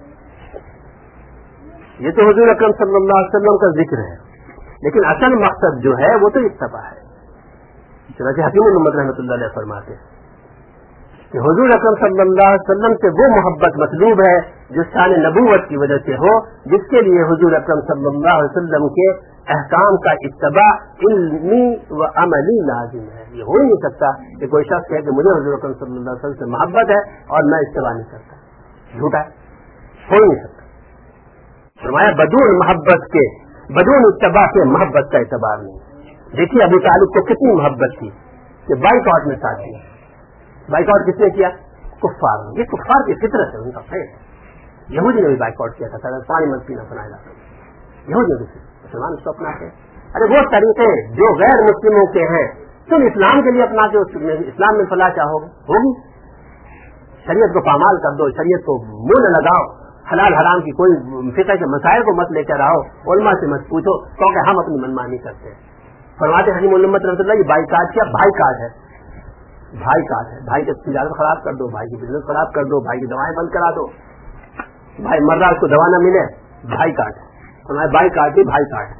یہ تو حضور اکرم صلی اللہ علیہ وسلم کا ذکر ہے, لیکن اصل مقصد جو ہے وہ تو اتباع ہے. چنانچہ حکیم محمد رحمۃ اللہ علیہ فرماتے ہیں کہ حضور اکرم صلی اللہ علیہ وسلم سے وہ محبت مطلوب ہے جو شان نبوت کی وجہ سے ہو, جس کے لیے حضور اکرم صلی اللہ علیہ وسلم کے احکام کا اتباع علمی و عملی لازم ہے. یہ ہو ہی نہیں سکتا کہ کوئی شخص کہے کہ مجھے حضور اکرم صلی اللہ علیہ وسلم سے محبت ہے اور میں اتباع نہیں کرتا, جھوٹا ہے, ہو ہی نہیں سکتا. فرمایا بدون محبت کے, بدون اتباع کے محبت کا اعتبار نہیں. دیکھیے ابو طالب کو کتنی محبت تھی کہ بائیکاٹ میں ساتھ دیا. بائیکاٹ کس نے کیا؟ کفار نے. یہ کفار کی فطرت ہے, ان کا فیل ہے. یہودی نے بھی بائیکاٹ کیا تھا, پانی مت پینا سنایا جاتا. یہودیوں کے مسلمان اس کو اپناتے ہیں. ارے وہ طریقے جو غیر مسلموں کے ہیں تم اسلام کے لیے اپنا کے اسلام میں فلاح کیا ہوگی. شریعت کو پامال کر دو, شریعت کو منہ نہ لگاؤ, حلال حرام کی کوئی فقہ کے مسائل کو مت لے کر آؤ, علماء سے مت پوچھو کیونکہ ہم اپنی منمانی کرتے ہیں. فرماتے حجی محمد رحمۃ اللہ یہ بائی کاٹ کیا, بھائی کاٹ ہے, بھائی کاٹ ہے. بھائی کی تجارت خراب کر دو, بھائی کی بزنس خراب کر دو, بھائی کی دوائیں بند کرا دو, بھائی مر رہا اس کو دوا نہ ملے, بھائی کاٹ ہے. فرمایا بائی کاٹ دی, بھائی کاٹ.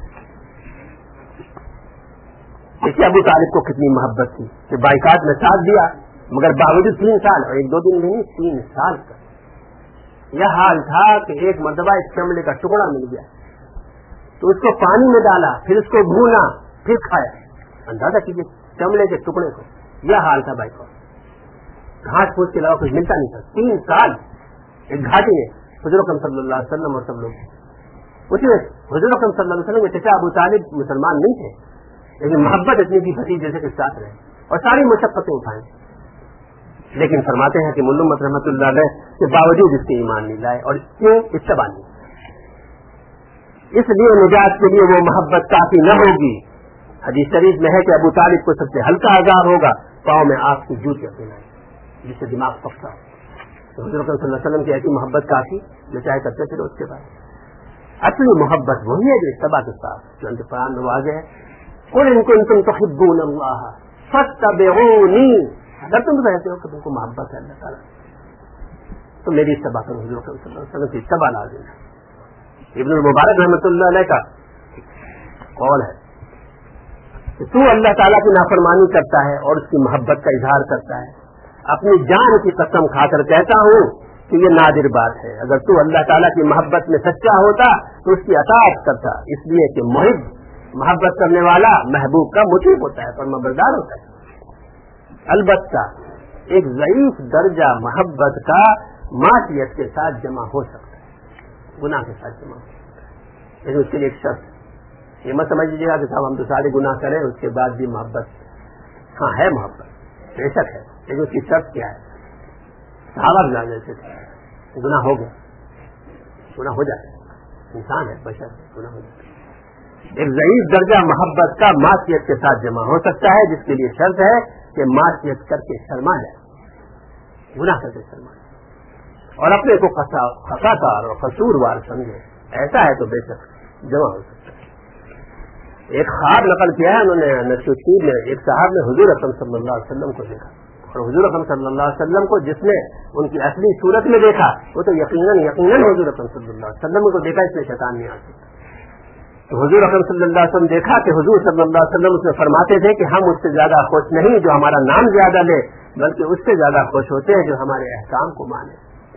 دیکھیے ابو طالب کو کتنی محبت تھی کہ بائیکاٹ میں ساتھ دیا, مگر باوجود 3 سال اور 1-2 دن بھی نہیں 3 سال کا یہ حال تھا کہ ایک مرتبہ ایک چمڑے کا ٹکڑا مل گیا تو اس کو پانی میں ڈالا, پھر اس کو بھونا, پھر کھایا. اندازہ کیجیے چمڑے کے ٹکڑے کو. یہ حال تھا بھائی کو, گھاس پھوس کے علاوہ کچھ ملتا نہیں تھا. 3 سال ایک گھاٹی میں حضور اکرم صلی اللہ علیہ وسلم اور سب لوگ اس میں حضور اکرم صلی اللہ علیہ وسلم کے چچا ابو طالب مسلمان نہیں تھے, لیکن محبت اتنی تھی بھتیجے جیسے کے ساتھ رہے اور ساری مشقتیں اٹھائیں. لیکن فرماتے ہیں کہ مولوی محمد رحمۃ اللہ علیہ کے باوجود اس کے ایمان نہیں لائے. اور کیوں؟ اتباع نہیں, اس لیے نجات کے لیے وہ محبت کافی نہ ہوگی. حدیث شریف میں ہے کہ ابو طالب کو سب سے ہلکا عذاب ہوگا پاؤں میں آگ کی جوتیاں پہنائیں جس سے دماغ پکتا ہو. تو حضور صلی اللہ علیہ وسلم کی ایسی محبت کافی جو چاہے کرتے پھر اس کے بعد. اصلی محبت وہی ہے جو اتباع کے ساتھ جو قرآن میں واضح ہے, قل ان کنتم تحبون اللہ فاتبعونی, اگر تم کہتے ہو کہ تم کو محبت ہے اللہ تعالیٰ تو میری اتباع کرو. حضور صلی اللہ علیہ وسلم کی اتباع لازم ہے. ابن المبارک رحمۃ اللہ علیہ کا قول ہے کہ تو اللہ تعالیٰ کی نافرمانی کرتا ہے اور اس کی محبت کا اظہار کرتا ہے. اپنی جان کی قسم کھا کر کہتا ہوں کہ یہ نادر بات ہے. اگر تو اللہ تعالیٰ کی محبت میں سچا ہوتا تو اس کی اطاعت کرتا, اس لیے کہ محبت کرنے والا محبوب کا مطیع ہوتا ہے, فرمانبردار ہوتا ہے. البتہ ایک ضعیف درجہ محبت کا معصیت کے ساتھ جمع ہو سکتا ہے, گناہ کے ساتھ جمع ہو سکتا ہے, لیکن اس کے لیے ایک شرط. یہ مت سمجھ لیجیے گا کہ صاحب ہم تو سارے گناہ کریں اس کے بعد بھی محبت, ہاں ہے محبت بے شک ہے, لیکن اس کی شرط کیا ہے؟ صحابہ جانے سے گناہ ہو گیا, گناہ ہو جاتا ہے, انسان ہے, بشر ہے, گناہ ہو جاتا ہے. ایک ضعیف درجہ محبت کا معصیت کے ساتھ جمع ہو سکتا ہے جس کے لیے شرط ہے کہ معصیت کر کے شرما جائے, گناہ کر کے شرما جائے اور اپنے کو خطاکار اور قصوروار سمجھے. ایسا ہے تو بے شک جمع ہو سکتا ہے. ایک خواب نقل کیا ہے انہوں نے نشوشیر میں, ایک صاحب نے حضور اکرم صلی اللہ علیہ وسلم کو دیکھا, اور حضور اکرم صلی اللہ علیہ وسلم کو جس نے ان کی اصلی صورت میں دیکھا وہ تو یقیناً حضور اکرم صلی اللہ علیہ وسلم کو دیکھا, اس میں شیطان نہیں آ سکتا. تو حضور اکرم صلی اللہ علیہ وسلم دیکھا کہ حضور صلی اللہ علیہ وسلم اس میں فرماتے تھے کہ ہم اس سے زیادہ خوش نہیں جو ہمارا نام زیادہ لے, بلکہ اس سے زیادہ خوش ہوتے ہیں جو ہمارے احکام کو مانے.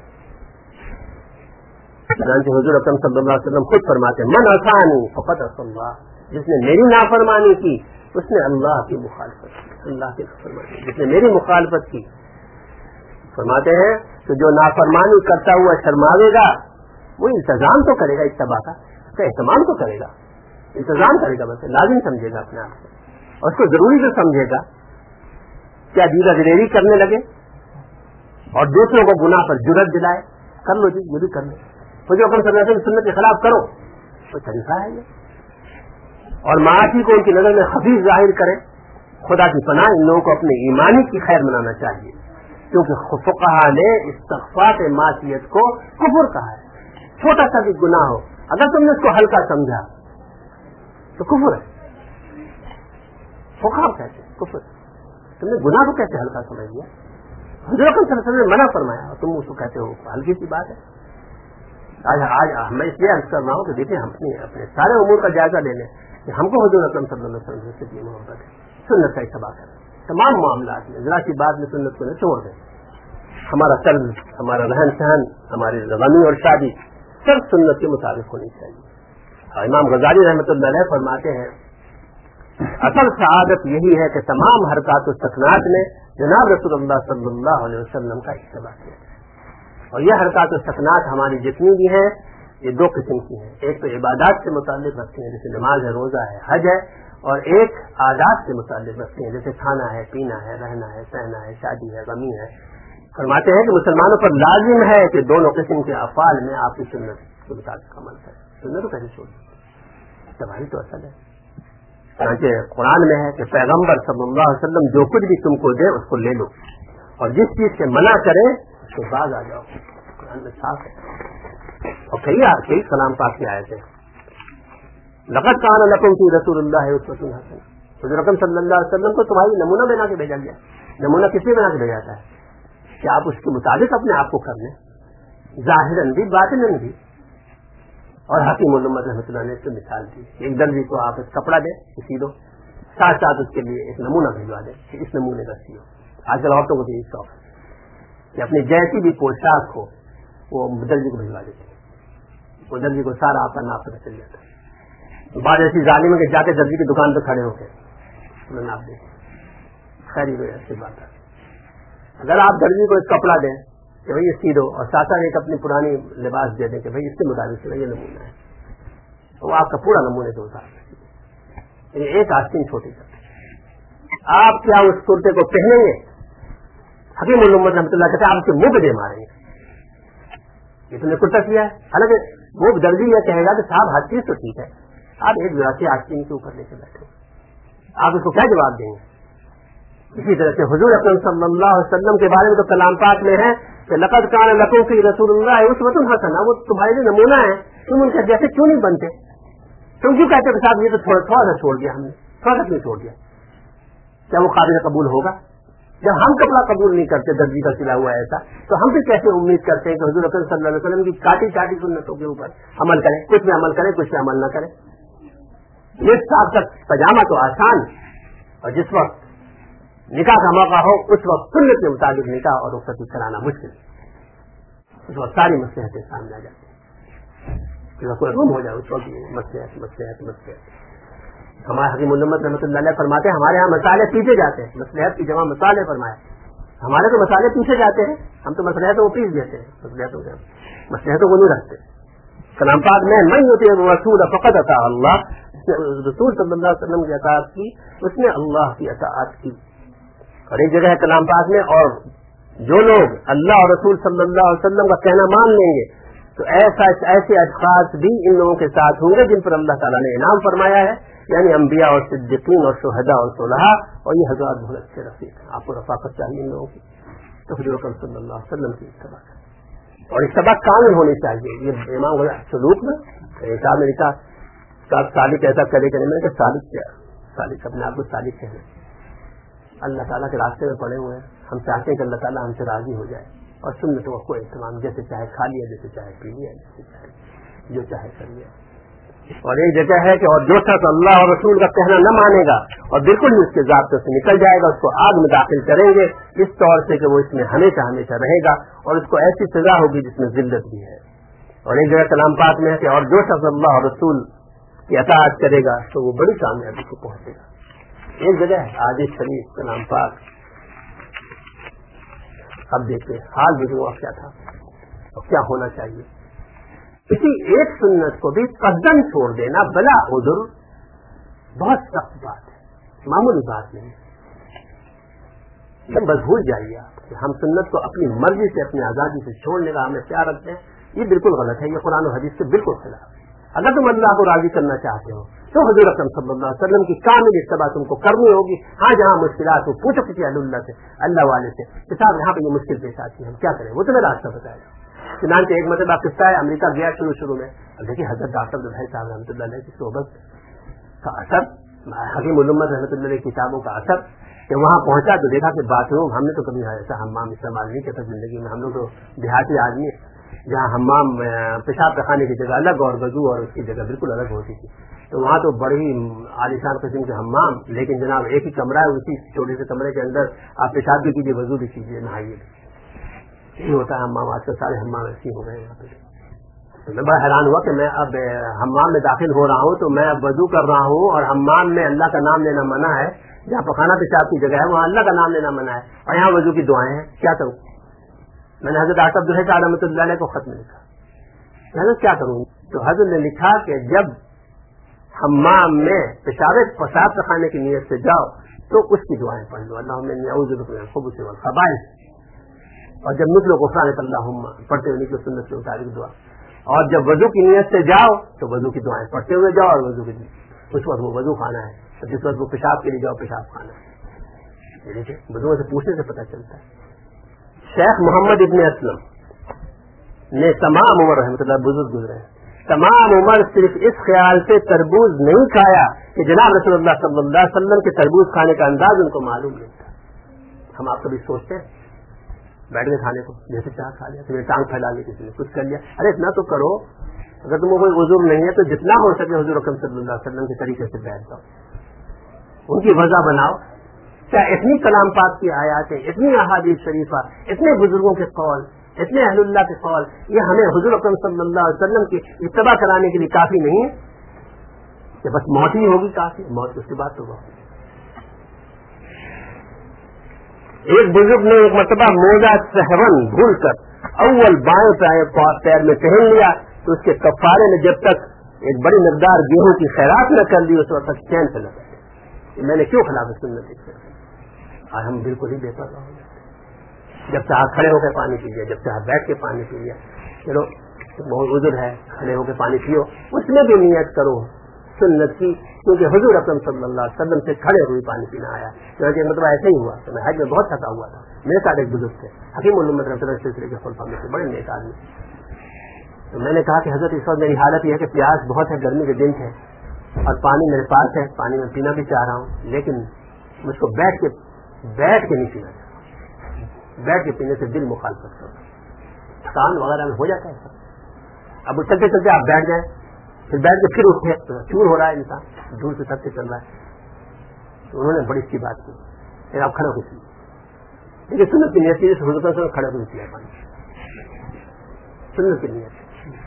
حضور اکرم صلی اللہ علیہ وسلم خود فرماتے ہیں من عصانی فقد عصى اللہ, جس نے میری نافرمانی کی اس نے اللہ کی مخالفت کی, اللہ کی نافرمانی جس نے میری مخالفت کی. فرماتے ہیں کہ جو نافرمانی کرتا ہوا شرماوے گا وہ انتظام تو کرے گا, اتباع کا اہتمام تو کرے گا, انتظام کرے گا, بس لازم سمجھے گا اپنے آپ کو, اور اس کو ضروری تو سمجھے گا. کیا دیدہ دلیری کرنے لگے اور دوسروں کو گناہ پر جرأت دلائے, کر لو جی یہ بھی کر لو, خود اپنے سنت کے خلاف کرو, کوئی طریقہ ہے یہ. اور معاشی کو ان کی نظر میں خفیف ظاہر کرے. خدا کی پناہ ان لوگوں کو اپنے ایمانی کی خیر منانا چاہیے, کیونکہ فقہا نے استغفار معصیت کو کفر کہا ہے. چھوٹا سا بھی گناہ ہو اگر تم نے اس کو ہلکا سمجھا تو کفر ہے. فقہا کہتے ہیں کفر, تم نے گناہ کو کیسے ہلکا سمجھ لیا؟ حضور صلی اللہ علیہ وسلم نے منع فرمایا اور تم اس کو کہتے ہو ہلکی سی بات ہے. آج میں اس لیے عرض کر رہا ہوں کہ دیکھیں ہم اپنے سارے امور کا جائزہ لے لیں کہ ہم کو حضور اکرم صلی اللہ علیہ وسلم سے کتنی محبت ہے. سنت کا اتباع کریں تمام معاملات میں, ذرا سی بات میں سنت کو نہ چھوڑ دیں. ہمارا طرز, ہمارا رہن سہن, ہماری غمی اور شادی سب سنت کے مطابق ہونی چاہیے. امام غزالی رحمۃ اللہ علیہ فرماتے ہیں اصل سعادت یہی ہے کہ تمام حرکات و سکنات میں جناب رسول اللہ صلی اللہ علیہ وسلم کا اتباع کیا جائے. اور یہ حرکات و سکنات ہماری جتنی بھی ہیں یہ 2 قسم کی ہیں. ایک تو عبادات سے متعلق رکھتے ہیں جیسے نماز ہے, روزہ ہے, حج ہے, اور ایک عادات سے متعلق رکھتے ہیں جیسے کھانا ہے, پینا ہے, رہنا ہے, سہنا ہے, شادی ہے, غمی ہے. فرماتے ہیں کہ مسلمانوں پر لازم ہے کہ دونوں قسم کے افعال میں آپ کی سنت کے مطابق عمل کریں. سنت کو کیسے چھوڑ, تمہاری تو اصل ہے. چنانچہ قرآن میں ہے کہ پیغمبر صلی اللہ علیہ وسلم جو کچھ بھی تم کو دے اس کو لے لو, اور جس چیز سے منع کرے اس کے بعد آ جاؤ. قرآن میں صاف ہے. اور کئی کلام پاک کی آیتیں, لقد کان لکم فی رسول اللہ اسوۃ حسنہ, حضور اکرم صلی اللہ علیہ وسلم کو تمہاری نمونہ بنا کے بھیجا گیا. نمونہ کس لیے بنا کے بھیجا جاتا ہے کہ آپ اس کے مطابق اپنے آپ کو کر لیں, ظاہراً بھی باطناً بھی. اور حکیم الامت رحمۃ اللہ نے اس کو مثال دی, ایک درزی کو آپ ایک کپڑا دیں سی دو, ساتھ ساتھ اس کے لیے ایک نمونہ بھجوا دیں کہ اس نمونے کا سیو. آج کل عورتوں کو بھی یہی شوق ہے کہ اپنی جیسی بھی پوشاک ہو وہ درزی کو بھجوا دیتے ہیں, وہ درزی کو سارا آپ کا ناپ پتہ چل جاتا ہے. بعض ایسی ظالم ہے کہ جا کے درزی کی دکان پہ کھڑے ہو کے ناپ دیں. خیر یہ ایسی بات ہے. اگر آپ درزی کو ایک کپڑا دیں کہ بھائی یہ سی دو, اور ساتھ ساتھ ایک اپنی پرانی لباس دے دیں کہ بھائی اس کے مطابق سے یہ نمونہ ہے, تو وہ آپ کا پورا نمونے سے اتار ایک آستین چھوٹی کرتے. آپ کیا اس کرتے کو پہنیں گے؟ حکیم الامت رحمۃ اللہ کہتے ہیں آپ اس کے منہ پہ دے ماریں گے, یہ تم نے کرتا کیا ہے. حالانکہ وہ درزی یہ کہے گا کہ صاحب ہر چیز تو ٹھیک ہے, آپ ایک وراثی آستین کے اوپر لے کے بیٹھے, آپ اس کو کیا جواب دیں گے؟ اسی طرح سے حضور اکرم صلی اللہ علیہ وسلم کے بارے میں تو کلام پاک میں ہے کہ لقد کان لکم فی رسول اللہ اسوۃ حسنہ, وہ تمہارے لیے نمونہ ہے, تم ان کے جیسے کیوں نہیں بنتے؟ تم کیوں کہتے کہ صاحب یہ تو تھوڑا سا چھوڑ دیا, ہم نے تھوڑا سا کیوں چھوڑ دیا؟ کیا وہ قابل قبول ہوگا؟ جب ہم کپڑا قبول نہیں کرتے درزی کا سلا ہوا ایسا, تو ہم بھی کیسے امید کرتے ہیں کہ حضور اکرم صلی اللہ علیہ وسلم کی کاٹی کاٹی سنتوں کے اوپر عمل کریں, کچھ میں عمل کریں کچھ میں عمل نہ کریں. یہ صاحب تک پجامہ تو آسان, اور جس وقت نکاح کا موقع ہو اس وقت سنت کے مطابق نکاح اور رخصتی کرانا مشکل, اس وقت ساری مصلحتیں سامنے آ جاتی ہیں, کوئی غم ہو جائے اس وقت مصلحت. ہمارے حکیم الامت رحمۃ اللہ علیہ فرماتے ہیں ہمارے یہاں مسالے پیسے جاتے ہیں, مصلحت کی جمع مسالے فرمائے. ہمارے تو مسالے پیسے جاتے ہیں, ہم تو مصلحتوں کو پیس دیتے ہیں, مصلحتوں کو نہیں رکھتے. کلام پاک میں یطیع الرسول فقد اطاع اللہ, رسول صلی اللہ علیہ وسلم کی اطاعت کی اس نے اللہ کی اطاعت کی. اور ایک جگہ ہے کلام پاک میں, اور جو لوگ اللہ اور رسول صلی اللہ علیہ وسلم کا کہنا مان لیں گے تو ایسے اشخاص بھی ان لوگوں کے ساتھ ہوں گے جن پر اللہ تعالیٰ نے انعام فرمایا ہے, یعنی انبیاء اور صدیقین اور شہداء اور صلحاء, اور یہ حضرات بہت اچھے رفیق ہیں. آپ کو رفاقت چاہیے ان لوگوں کی, تو حضور اکرم صلی اللہ علیہ وسلم کی اتباع ہے, اور اتباع کامل ہونی چاہیے. یہ امام سلوک میں ایک صاحب نے لکھا سالک ایسا کرے کرے, میں کہ سالک کیا, سالک اپنے آپ کو سالک کہنا, اللہ تعالیٰ کے راستے میں پڑے ہوئے ہیں, ہم چاہتے ہیں کہ اللہ تعالیٰ ہم سے راضی ہو جائے, اور سنتوں کا کوئی اہتمام, جیسے چاہے کھا لیا, جیسے چاہے پی لیا, جیسے چاہے جو چاہے کر لیا. اور ایک جگہ ہے کہ اور جو شخص اللہ اور رسول کا کہنا نہ مانے گا اور بالکل ہی اس کے ضابطے سے نکل جائے گا, اس کو آگ میں داخل کریں گے اس طور سے کہ وہ اس میں ہمیشہ ہمیشہ رہے گا, اور اس کو ایسی سزا ہوگی جس میں ذلت بھی ہے. اور ایک جگہ کلام پاک میں ہے کہ اور جو شخص اللہ اور رسول کی اطاعت کرے گا تو وہ بڑی کامیابی کو پہنچے گا. ایک جگہ ہے حدیث شریف کلام پاک. اب دیکھیں حال بزرگوں کیا تھا اور کیا ہونا چاہیے. کسی ایک سنت کو بھی قدم چھوڑ دینا بلا عذر بہت سخت بات ہے, معمولی بات نہیں. بس بھول جائیے آپ کہ ہم سنت کو اپنی مرضی سے اپنی آزادی سے چھوڑنے کا ہمیں پیار رکھتے ہیں, یہ بالکل غلط ہے. یہ قرآن و حدیث کے بالکل خلاف ہے. اگر تم اللہ کو راضی کرنا چاہتے ہو تو حضور اکرم صلی اللہ علیہ وسلم کی کامل اتباع تم کو کرنی ہوگی. ہاں جہاں مشکلات ہو پوچھو کسی اللہ سے, اللہ والے سے کہ صاحب یہاں پہ یہ مشکل پیش آتی ہے, ہم کیا کریں, وہ تمہیں راستہ بتائے گا. چنانچہ ایک مرتبہ قصہ ہے, امریکہ گیا شروع میں, دیکھیے حضرت ڈاکٹر بھائی صاحب رحمۃ اللہ علیہ کی صحبت کا اثر, حکیم الامت رحمۃ اللہ علیہ کتابوں کا اثر, کہ وہاں پہنچا تو دیکھا کہ بات روم, ہم نے تو کبھی ایسا حمام استعمال نہیں کیا تھا زندگی میں. ہم لوگ تو دیہاتی آدمی, جہاں حمام پیشاب پخانے کی جگہ الگ اور وضو اور اس کی جگہ بالکل الگ ہوتی تھی, تو وہاں تو بڑی عالیشان قسم کے حمام, لیکن جناب ایک ہی کمرہ ہے, اسی چھوٹے سے کمرے کے اندر آپ پیشاب بھی کیجیے, وضو بھی کیجیے, نہائیے بھی. یہ ہوتا ہے حمام. آج کل سارے حمام ایسے ہو گئے یہاں پہ. تو میں بڑا حیران ہوا کہ میں اب حمام میں داخل ہو رہا ہوں تو میں اب وضو کر رہا ہوں, اور حمام میں اللہ کا نام لینا منع ہے, جہاں پخانا پیشاب کی جگہ ہے وہاں اللہ کا نام لینا منع ہے, اور یہاں وضو کی دعائیں ہیں. کیا کروں؟ میں نے حضرت ڈاکٹر عبدالحق رحمۃ اللہ علیہ کو خط میں لکھا, حضرت کیا کروں؟ تو حضرت نے لکھا کہ جب حمام میں پیشاب پخانے کی نیت سے جاؤ تو اس کی دعائیں پڑھ لو, اللہم انی اعوذ بک من الخبث والخبائث, اور جب نزل غفرانک اللہم پڑھتے ہوئے نکلو سنت کے مطابق دعا. اور جب وضو کی نیت سے جاؤ تو وضو کی دعائیں پڑھتے ہوئے جاؤ, اور وضو کی اس وقت وہ وضو خانہ ہے, اور جس وقت وہ پیشاب کے لیے جاؤ پیشاب خانہ ہے. دیکھیے وضو سے پوچھنے سے پتہ چلتا ہے. شیخ محمد ابن اسلم نے تمام عمر رحمۃ اللہ بزرگ گزرے ہیں, تمام عمر صرف اس خیال سے تربوز نہیں کھایا کہ جناب رسول اللہ صلی اللہ علیہ وسلم کے تربوز کھانے کا انداز ان کو معلوم نہیں تھا. ہم آپ کبھی سوچتے ہیں بیٹھ کے کھانے کو, جیسے چاہ کھا لیا, تمہیں ٹانگ پھیلا لی, کسی نے کچھ کر لیا, ارے اتنا تو کرو. اگر تم کو کوئی عذر نہیں ہے تو جتنا ہو سکے حضور اکرم صلی اللہ علیہ وسلم کے طریقے سے بیٹھ جاؤ, ان کی وضع بناؤ. کیا اتنی کلام پاک کی آیاتیں, اتنی احادیث شریفہ, اتنے بزرگوں کے قول, اتنے اہل اللہ کے قول, یہ ہمیں حضور اکرم صلی اللہ علیہ وسلم کی اتباع کرانے کے لیے کافی نہیں ہے کہ بس موت ہی ہوگی کافی؟ موت اس کے بعد تو ہوگی. ایک بزرگ نے ایک مرتبہ موزہ سہون بھول کر اول بائیں پیر میں پہن لیا تو اس کے کفارے نے جب تک ایک بڑی مقدار گیہوں کی خیرات نہ کر لی اس وقت تک چین سے لگا. میں نے کیوں خلاف سنت کی؟ آج ہم بالکل ہی بے پرواہ ہو جاتے. جب چاہ کھڑے ہو کے پانی پی لیا, جب چاہ بیٹھ کے پانی پی لیا. چلو بہت عذر ہے, کھڑے ہو کے پانی پیو, اس میں بھی نیت کرو سنت کی, کیونکہ حضور اکرم صلی اللہ علیہ وسلم سے کھڑے ہوئے پانی پینا آیا. کیونکہ مطلب ایسا ہی ہوا کہ میں حج میں بہت تھکا ہوا تھا. میرے ساتھ ایک بزرگ تھے, حکیم علوم سلسلے کے خلفاء میں سے بڑے نیک آدمی. تو میں نے کہا کہ حضرت اس وقت میری حالت یہ ہے کہ پیاس بہت ہے, گرمی کے دن تھے, اور پانی میرے پاس ہے, پانی میں پینا بھی چاہ رہا ہوں, لیکن مجھ کو بیٹھ کے نہیں پینا چاہتا. بیٹھ کے پینے سے دل مخالفت کرتا, تھکان وغیرہ میں ہو جاتا ہے. اب چلتے چلتے آپ بیٹھ جائیں, پھر بیٹھ کے پھر اٹھے, چور ہو رہا ہے انسان, دور سے سب سے چل رہا ہے. تو انہوں نے بڑی اچھی بات کی, پھر آپ کھڑے ہو کے لیکن سنت کی نیت سے حضور سے کھڑے ہو کیا پانی, سنت کی نیت.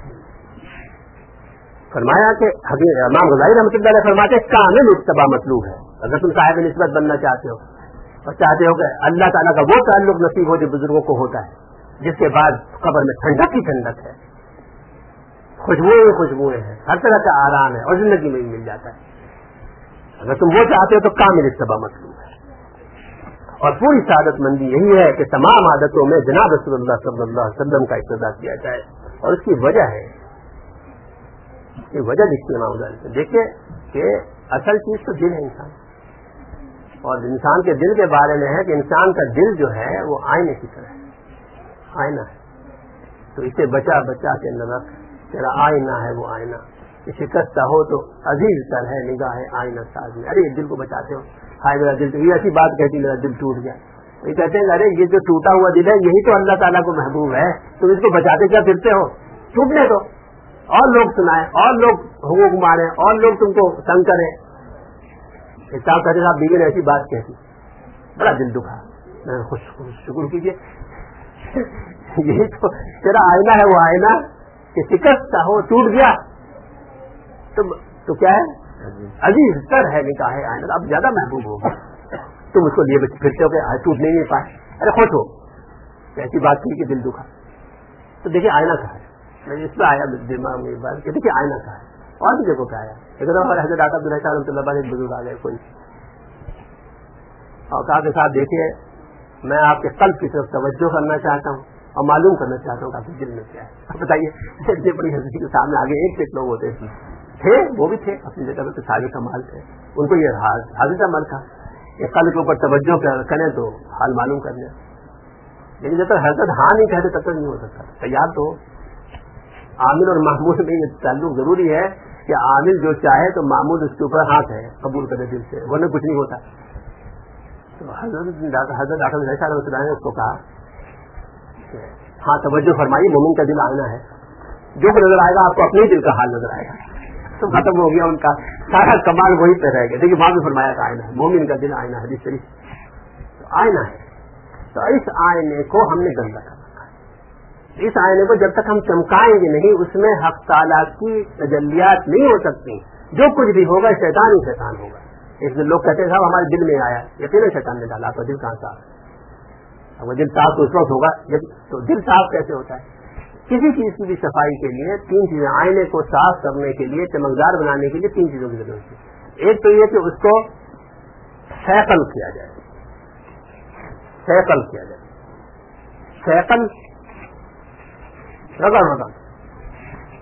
فرمایا کہ امام غزالی رحمۃ اللہ علیہ فرماتے ہیں کامل اتباع مطلوب ہے. اگر تم صاحب نسبت بننا چاہتے ہو اور چاہتے ہو کہ اللہ تعالیٰ کا وہ تعلق نصیب ہو جو بزرگوں کو ہوتا ہے, جس کے بعد قبر میں ٹھنڈک ہی ٹھنڈک ہے, خوشبوئیں ہیں, ہر طرح کا آرام ہے, اور زندگی میں بھی مل جاتا ہے. اگر تم وہ چاہتے ہو تو کامل اتباع مطلوب ہے. اور پوری سعادت مندی یہی ہے کہ تمام عادتوں میں جناب رسول اللہ صلی اللہ علیہ وسلم کا اقتداء کیا جائے. اور اس کی وجہ ہے, یہ وجہ دکھتی ہے امام غزالی سے. دیکھیے کہ اصل چیز تو دل ہے انسان, اور انسان کے دل کے بارے میں ہے کہ انسان کا دل جو ہے وہ آئینے کی طرح ہے, آئینہ ہے. تو اسے بچا بچا کے نظر تیرا آئینہ ہے وہ آئینہ, شکستہ ہو تو عزیز تر ہے نگاہ آئینہ ساز میں. ارے دل کو بچاتے ہو, ہائے میرا دل, یہ ایسی بات کہتی میرا دل ٹوٹ گیا. یہ کہتے ہیں ارے یہ جو ٹوٹا ہوا دل ہے یہی تو اللہ تعالیٰ کو محبوب ہے, تم اس کو بچاتے کیا پھرتے ہو؟ ٹوٹنے دو, اور لوگ سنائیں, اور لوگ حقوق ماریں, اور لوگ تم کو تنگ کریں. صاحب کہتے صاحب بیوی نے ایسی بات کہتی, بڑا دل دکھا. میں خوش شکر کیجیے, یہی تو تیرا آئینہ ہے وہ آئینہ کہ شکست ہو ٹوٹ گیا تو کیا ہے عزیز تر ہے نکاح آئینہ, اب زیادہ محبوب ہوگا. تم اس کو لیے پھرتے ہو کہ ٹوٹنے نہیں پائے, ارے خوش ہو. ایسی بات کی کہ دل دکھا. تو دیکھیے آئینہ کہا ہے, اس پہ آیا دماغ میں بات کہ دیکھیے آئینہ کہا ہے, اور بھی دیکھو کیا آیا. ایک دفعہ ہمارے حضرت آقا عبداللہ رحمۃ اللہ علیہ ایک بزرگ آ گئے کوئی, اور کہا کہ صاحب دیکھیے میں آپ کے قلب کی طرف توجہ کرنا چاہتا ہوں اور معلوم کرنا چاہتا ہوں کہ آپ کے دل میں کیا ہے. بتائیے اتنی بڑی حضرت کے سامنے آگے ایک سے ایک لوگ ہوتے تھے, وہ بھی تھے اپنی جگہ پہ, سارے کمال تھے, ان کو یہ حاضر عمل تھا کہ قلب کے اوپر توجہ کریں تو حال معلوم کر لیں. لیکن جب تک حضرت ہاں نہیں کہتے تب تک نہیں ہو سکتا. تیار تو عامل اور معمول میں یہ تعلق ضروری ہے کہ عامل جو چاہے تو معمول اس کے اوپر ہاتھ ہے, قبول کرے دل سے, ورنہ کچھ نہیں ہوتا. تو حضرت ڈاکٹر نے اس کو کہا ہاں توجہ فرمائیے, مومن کا دل آئینہ ہے, جو نظر آئے گا آپ کو اپنے دل کا حال نظر آئے گا. تو ختم ہو گیا ان کا سارا کمال وہیں پہ رہ گیا. دیکھیے وہاں بھی فرمایا کہ آئینہ ہے, مومن کا دل آئینہ ہے, جس طریقے آئینہ ہے. تو اس آئینے کو ہم نے گندا کر رکھا ہے. اس آئینے کو جب تک ہم چمکائیں گے نہیں, اس میں حق تعالیٰ کی تجلیات نہیں ہو سکتی. جو کچھ بھی ہوگا شیطان ہی شیطان ہوگا. اس دن لوگ کہتے ہیں صاحب ہمارے دل میں آیا, یقیناً شیطان نے ڈالا. تو دل کہاں صاف ہے؟ اگر دل صاف تو اس وقت ہوگا جب, تو دل صاف کیسے ہوتا ہے؟ کسی چیز کی بھی صفائی کے لیے تین چیزیں, آئینے کو صاف کرنے کے لیے, چمکدار بنانے کے لیے تین چیزوں کی ضرورت ہے. ایک تو یہ کہ اس کو سیقل کیا جائے, سیقل کیا جائے, سیقل رگڑ رگڑ,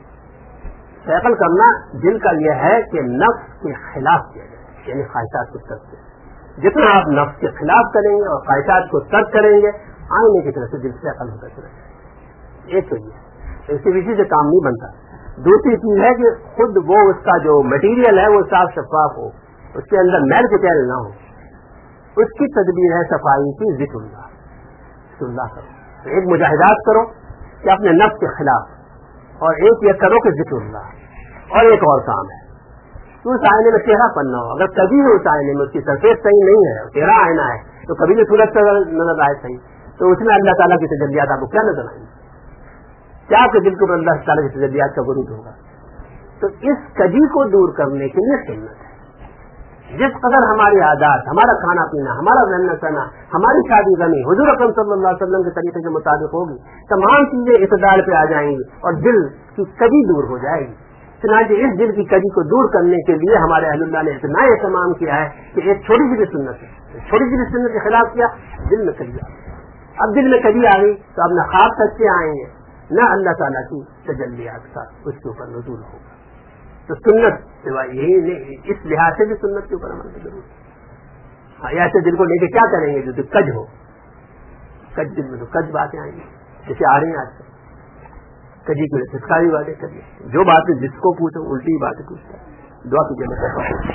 سیکل کرنا دل کا یہ ہے کہ نفس کے خلاف کیا جائے، یعنی خواہشات کو ترک کریں۔ جتنا آپ نفس کے خلاف کریں گے اور خواہشات کو ترک کریں گے، آئینے کی طرح سے دل سیکل ہوتا چلا جائے۔ ایک تو یہ اس کی سے کام نہیں بنتا۔ دوسری چیز ہے کہ خود وہ اس کا جو مٹیریل ہے وہ صاف شفاف ہو، اس کے اندر میل کے پیل نہ ہو۔ اس کی تدبیر ہے صفائی کی ذکر اللہ کرو، ایک مجاہدات کرو کہ اپنے نفس کے خلاف، اور ایک یہ کرو کہ ذکر اللہ، اور ایک اور کام ہے تو اس آئینے میں چہرہ پننا ہو۔ اگر کبھی اس آئینے میں اس کی سرفیس صحیح نہیں ہے، چہرہ آئینہ ہے، تو کبھی بھی صورت نظر آئے صحیح، تو اس میں اللہ تعالیٰ کی تجلیات آپ کو کیا نظر آئیں گے؟ کیا آپ کے دل کے اوپر اللہ تعالیٰ کی تجلیات کا ورود ہوگا؟ تو اس کجی کو دور کرنے کے لیے سنت ہے۔ جس قدر ہماری عادات، ہمارا کھانا پینا، ہمارا رہنا سہنا، ہماری شادی غمی حضور اکرم صلی اللہ علیہ وسلم کے طریقے کے مطابق ہوگی، تمام چیزیں اعتدال پہ آ جائیں گی اور دل کی کجی دور ہو جائے گی۔ چنانچہ اس دل کی کجی کو دور کرنے کے لیے ہمارے اہل اللہ نے اتنا اہتمام کیا ہے کہ ایک چھوٹی سی سنت ہے، چھوٹی سی سنت کے خلاف کیا، دل میں کجی آ گئی۔ اب دل میں کجی آ گئی تو اب نہ خواب سچے آئیں گے، نہ اللہ تعالیٰ کی تجلیات کا اس کے اوپر نزول ہوگا۔ تو سنت سوائے یہی نہیں، اس لحاظ سے بھی سنت کے اوپر عمل کی ضرورت ہے۔ ایسے دل کو لے کے کیا کریں گے جو کج ہو، کج دل میں تو کج باتیں آئیں گی، جیسے آ رہی ہیں آج کل کجی کی سسکاری باتیں کریے، جو باتیں جس کو پوچھو الٹی باتیں پوچھتے ہیں۔ دعا کیجیے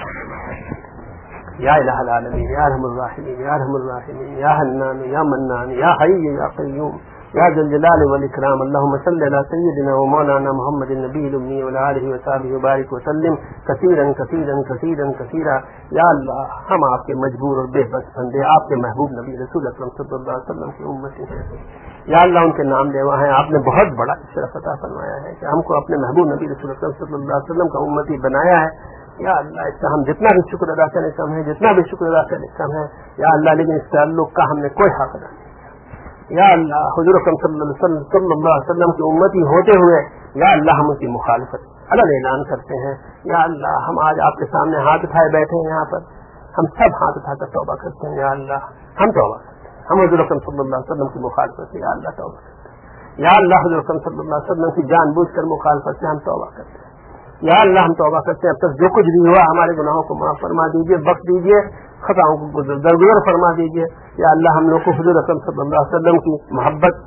یا الہ العالمین، یا ارحم الراحمین، یا ارحم الراحمین، یا حنان، یا منان، یا حی، یا قیوم، یا ذا الجلال والاکرام، اللهم صل على سيدنا ومولانا محمد النبي الامي وعلى اله وصحبه وبارك وسلم كثيرا كثيرا كثيرا كثيرا۔ یا اللہ ہم آپ کے مجبور اور بے بس بندے، آپ کے محبوب نبی رسول اکرم صلی اللہ علیہ وسلم کی امتی ہیں۔ یا اللہ ان کے نام لیوا ہیں، آپ نے بہت بڑا شرف عطا فرمایا ہے کہ ہم کو اپنے محبوب نبی رسول اکرم صلی اللہ علیہ وسلم کا امتی بنایا ہے۔ یا اللہ اس کا ہم جتنا بھی شکر ادا کرنے کم ہے، جتنا بھی شکر ادا کرنے کم ہے یا اللہ، لیکن اس تعلق کا ہم نے کوئی حق ادا نہیں۔ یا اللہ حضور اکرم صلی اللہ علیہ وسلم کی امتی ہوتے ہوئے یا اللہ ہم ان کی مخالفت الگ اعلان کرتے ہیں۔ یا اللہ ہم آج آپ کے سامنے ہاتھ اٹھائے بیٹھے ہیں، یہاں پر ہم سب ہاتھ اٹھا کر توبہ کرتے ہیں۔ یا اللہ ہم توبہ کرتے ہیں، ہم حضور اکرم صلی اللہ علیہ وسلم کی مخالفت سے یا اللہ توبہ کرتے ہیں۔ یا اللہ حضور اکرم صلی اللہ علیہ وسلم کی جان بوجھ کر مخالفت سے ہم توبہ کرتے ہیں۔ یا اللہ ہم توبہ کرتے ہیں، اب تک جو کچھ بھی ہوا ہمارے گناہوں کو معاف فرما دیجیے، بخش دیجیے، خطاؤں کو درگزر فرما دیجیے۔ یا اللہ ہم لوگ کو حضور اکرم صلی اللہ علیہ وسلم کی محبت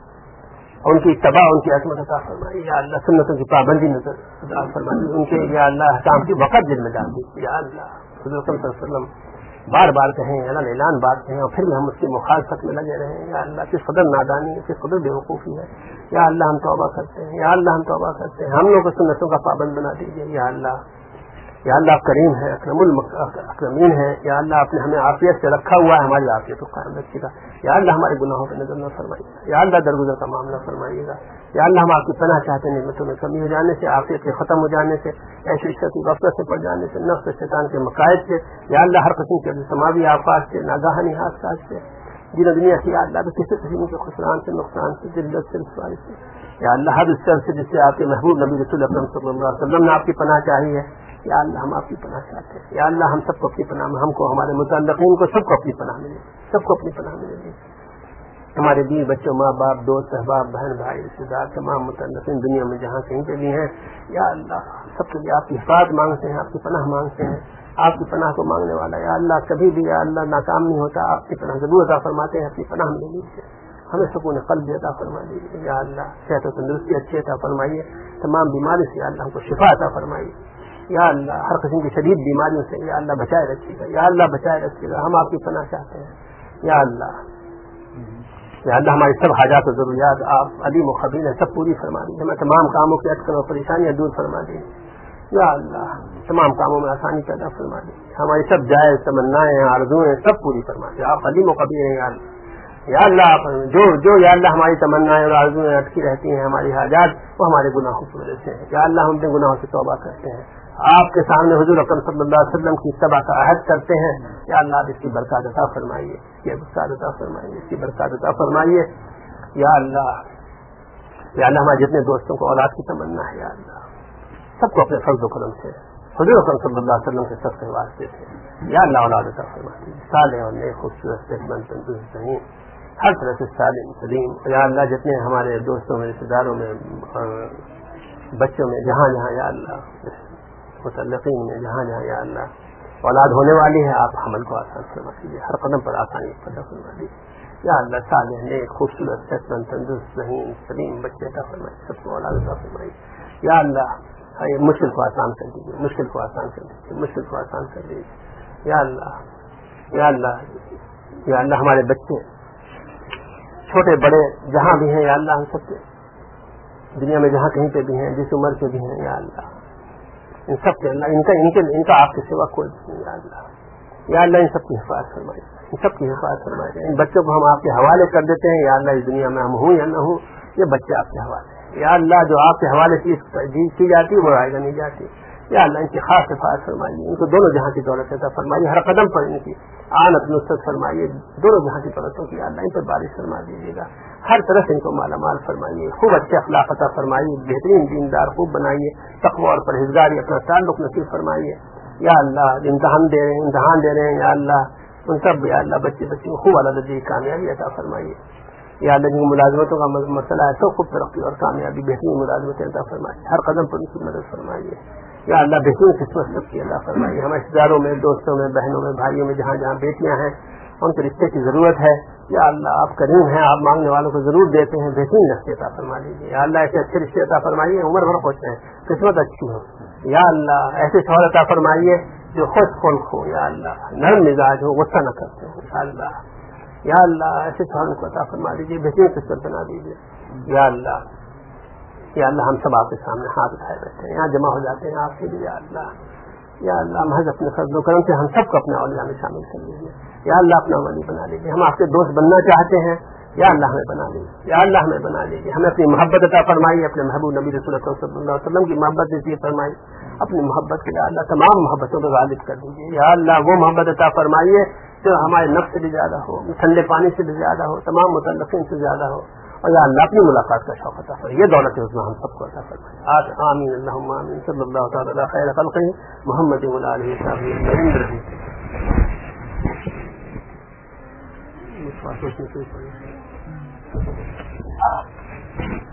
اور ان کی اتباع، ان کی عظمت عطا فرمائیے۔ یا اللہ سنتوں کی پابندی نظر عطا فرمائیے، ان کے یا اللہ احکام کی وقت دل میں ڈال دیجیے۔ یا اللہ حضور اکرم صلی اللہ علیہ وسلم بار بار کہیں، اعلان بار کہیں، اور پھر بھی ہم اس کی مخالفت میں لگے رہیں۔ یا اللہ کس قدر نادانی ہے، کس قدر بے وقوفی ہے۔ یا اللہ ہم توبہ کرتے ہیں، یا اللہ ہم توبہ کرتے ہیں، ہم لوگ کو سنتوں کا پابند بنا دیجیے۔ یا اللہ آپ کریم ہے، اکرم الاکرمین ہے۔ یا اللہ آپ نے ہمیں عافیت سے رکھا ہوا ہے، ہماری عافیت کو قائم رکھیے گا۔ یا اللہ ہمارے گناہوں پہ نظر نہ فرمائیے گا، یا اللہ درگزر کا معاملہ فرمائیے گا۔ یا اللہ ہم آپ کی پناہ چاہتے ہیں نعمتوں میں کمی ہو جانے سے، عافیت کے ختم ہو جانے سے، ایسی عشق کی غفلت سے پڑ جانے سے، نفس شیطان کے مقاصد سے، یا اللہ ہر قسم کے سماوی آفات سے، ناگہانی حادثات سے، دین دنیا سے، یا اللہ کسی قسم کے خسران سے، نقصان سے، ذلت سے، رسوائی سے، یا اللہ ہر اس طرح سے جس سے آپ کے محبوب نبی رسول اکرم صلی اللہ علیہ وسلم نے آپ کی پناہ چاہی ہے۔ یا اللہ ہم آپ کی پناہ چاہتے ہیں۔ یا اللہ ہم سب کو اپنی پناہ میں، ہم کو، ہمارے متعلقین کو، سب کو اپنی پناہ ملے، سب کو اپنی پناہ ملے۔ ہمارے بیوی بچوں، ماں باپ، دوست احباب، بہن بھائی، رشتے دار، تمام متعلقین دنیا میں جہاں کہیں پہ بھی ہیں، یا اللہ سب کے لیے آپ کی حفاظت مانگتے ہیں، آپ کی پناہ مانگتے ہیں۔ آپ کی پناہ کو مانگنے والا یا اللہ کبھی بھی یا اللہ ناکام نہیں ہوتا، آپ کی پناہ ضرور عطا فرماتے ہیں، اپنی پناہ میں لیجیے، ہمیں سکون قلب بھی عطا فرما دیجیے۔ یا اللہ صحت و تندرستی اچھی عطا فرمائیے، تمام بیماری سے یا اللہ ہم کو شفا عطا فرمائیے۔ یا اللہ ہر قسم کی شدید بیماریوں سے یا اللہ بچائے رکھیے گا، یا اللہ بچائے رکھیے گا، ہم آپ کی پناہ چاہتے ہیں۔ یا اللہ ہماری سب حاجات و ضروریات آپ علیم و خبیر ہیں، سب پوری فرما دیجیے، ہمیں تمام کاموں کی اٹکن اور پریشانیاں دور فرما دیجیے۔ یا اللہ تمام کاموں میں آسانی پیدا فرما دیجیے، ہماری سب جائز تمنائیں آرزویں سب پوری فرما دیجیے، آپ علیم و خبیر ہیں۔ یا اللہ جو یا اللہ ہماری تمنائیں اور آرزویں اٹکی رہتی ہیں، ہماری حاجات، وہ ہمارے گناہوں کی وجہ سے ہیں۔ یا اللہ ہم اپنے گناہوں سے توبہ کرتے ہیں، آپ کے سامنے حضور اکرم صلی اللہ علیہ وسلم کی اتباع کا عہد کرتے ہیں۔ یا اللہ آپ اس کی برکات عطا فرمائیے، اس کی برکات عطا فرمائیے، اس کی برکات عطا فرمائیے۔ یا اللہ ہمارے جتنے دوستوں کو اولاد کی تمنا ہے، یا اللہ سب کو اپنے فضل و کرم سے حضور اکرم صلی اللہ علیہ وسلم کے سب کے واسطے سے یا اللہ اولاد عطا فرما دیجیے، صالح اور نیک، خوبصورت، صحت مند، تندرست، صحیح، ہر طرح سے سالم سلیم۔ یا اللہ جتنے ہمارے دوستوں میں، رشتے داروں میں بچوں میں جہاں جہاں یا اللہ متعلقین میں جہاں جہاں یا اللہ اولاد ہونے والی ہے آپ حمل کو آسان فرما دیجیے، ہر قدم پر آسانی پیدا فرما دیجیے یا اللہ صالح نیک خوبصورت صحت مند تندرست ذہین سلیم بچے عطا فرمائیے، سب کو اولاد عطا فرمائیے یا اللہ، مشکل کو آسان کر دیجیے، مشکل کو آسان کر دیجیے، مشکل کو آسان کر دیجیے یا اللہ یا اللہ یا اللہ ہمارے بچے چھوٹے بڑے جہاں بھی ہیں یا اللہ ہم سب کے دنیا میں جہاں کہیں پہ بھی ہیں جس عمر کے بھی ہیں یا اللہ ان سب کے اللہ ان کا آپ کے سوا کوئی نہیں یا اللہ ان سب کی حفاظت فرمائیے، ان سب کی حفاظت فرمائیے، ان بچوں کو ہم آپ کے حوالے کر دیتے ہیں یا اللہ اس دنیا میں ہم ہوں یا نہ ہوں یہ بچے آپ کے حوالے ہیں یا اللہ، جو آپ کے حوالے کی جاتی ہے وہ آئے گا نہیں جاتی یا اللہ، ان کی خاص حفاظت فرمائیے، ان کو دونوں جہاں کی دولت عطا فرمائیے، ہر قدم پر ان کی آنت نصرت فرمائیے، دونوں جہاں کی دولتوں کی اللہ ان پر بارش فرما دیجیے گا، ہر طرف ان کو مالا مال فرمائیے، خوب اچھے اخلاق عطا فرمائیے، بہترین دیندار خوب بنائیے، تقوی اور پرہیزگاری اپنا تعلق نصیب فرمائیے یا اللہ، امتحان دے رہے ہیں یا اللہ ان سب یا اللہ بچوں کو خوب اعلیٰ درجے کی کامیابی عطا فرمائیے یا اللہ، جن ملازمتوں کا مسئلہ ہے تو خوب ترقی اور کامیابی بہترین ملازمتیں عطا فرمائیے، ہر قدم پر ان کی مدد فرمائیے یا اللہ، بہترین قسمت سب کی اللہ فرمائیے، ہمارے رشتے داروں میں دوستوں میں بہنوں میں بھائیوں میں جہاں جہاں بیٹیاں ہیں ان کے رشتے کی ضرورت ہے یا اللہ، آپ کریم ہیں، آپ مانگنے والوں کو ضرور دیتے ہیں، بہترین رشتے عطا فرما دیجیے یا اللہ، ایسے اچھے رشتے عطا فرمائیے عمر بھر خوش ہیں، قسمت اچھی ہو یا اللہ، ایسے شوہر عطا فرمائیے جو خوش خلق ہو یا اللہ، نرم مزاج ہو، غصہ نہ کرتے ہو یا اللہ یا اللہ، ایسے شوہر کو عطا فرما دیجیے، بہترین قسمت بنا دیجیے یا اللہ ہم سب آپ کے سامنے ہاتھ اٹھائے بیٹھے ہیں، یہاں جمع ہو جاتے ہیں آپ کے لیے یا اللہ محض اپنے فضل و کرم سے ہم سب کو اپنے اولیاء میں شامل کر لیجیے یا اللہ، اپنا ولی بنا لیجیے، ہم آپ کے دوست بننا چاہتے ہیں یا اللہ ہمیں بنا لیجیے یا اللہ ہمیں بنا لیجیے، ہمیں اپنی محبت عطا فرمائیے، اپنے محبوب نبی رسول اللہ صلی اللہ علیہ وسلم کی محبت نصیب فرمائیے، اپنی محبت کے اللہ تمام محبتوں کو غالب کر دیجیے یا اللہ، وہ محبت عطا فرمائیے جو ہمارے نفس سے بھی زیادہ ہو، ٹھنڈے پانی سے بھی زیادہ ہو، تمام متعلقین سے زیادہ ہو، اور یا اللہ اپنی ملاقات کا شوق عطا فرمائے، یہ دولت عظمیٰ ہم سب کو عطا فرمائے آج آمین اللہم آمین صلی اللہ تعالی علی خیر خلقہ محمد و علی وصحبہ اجمعین۔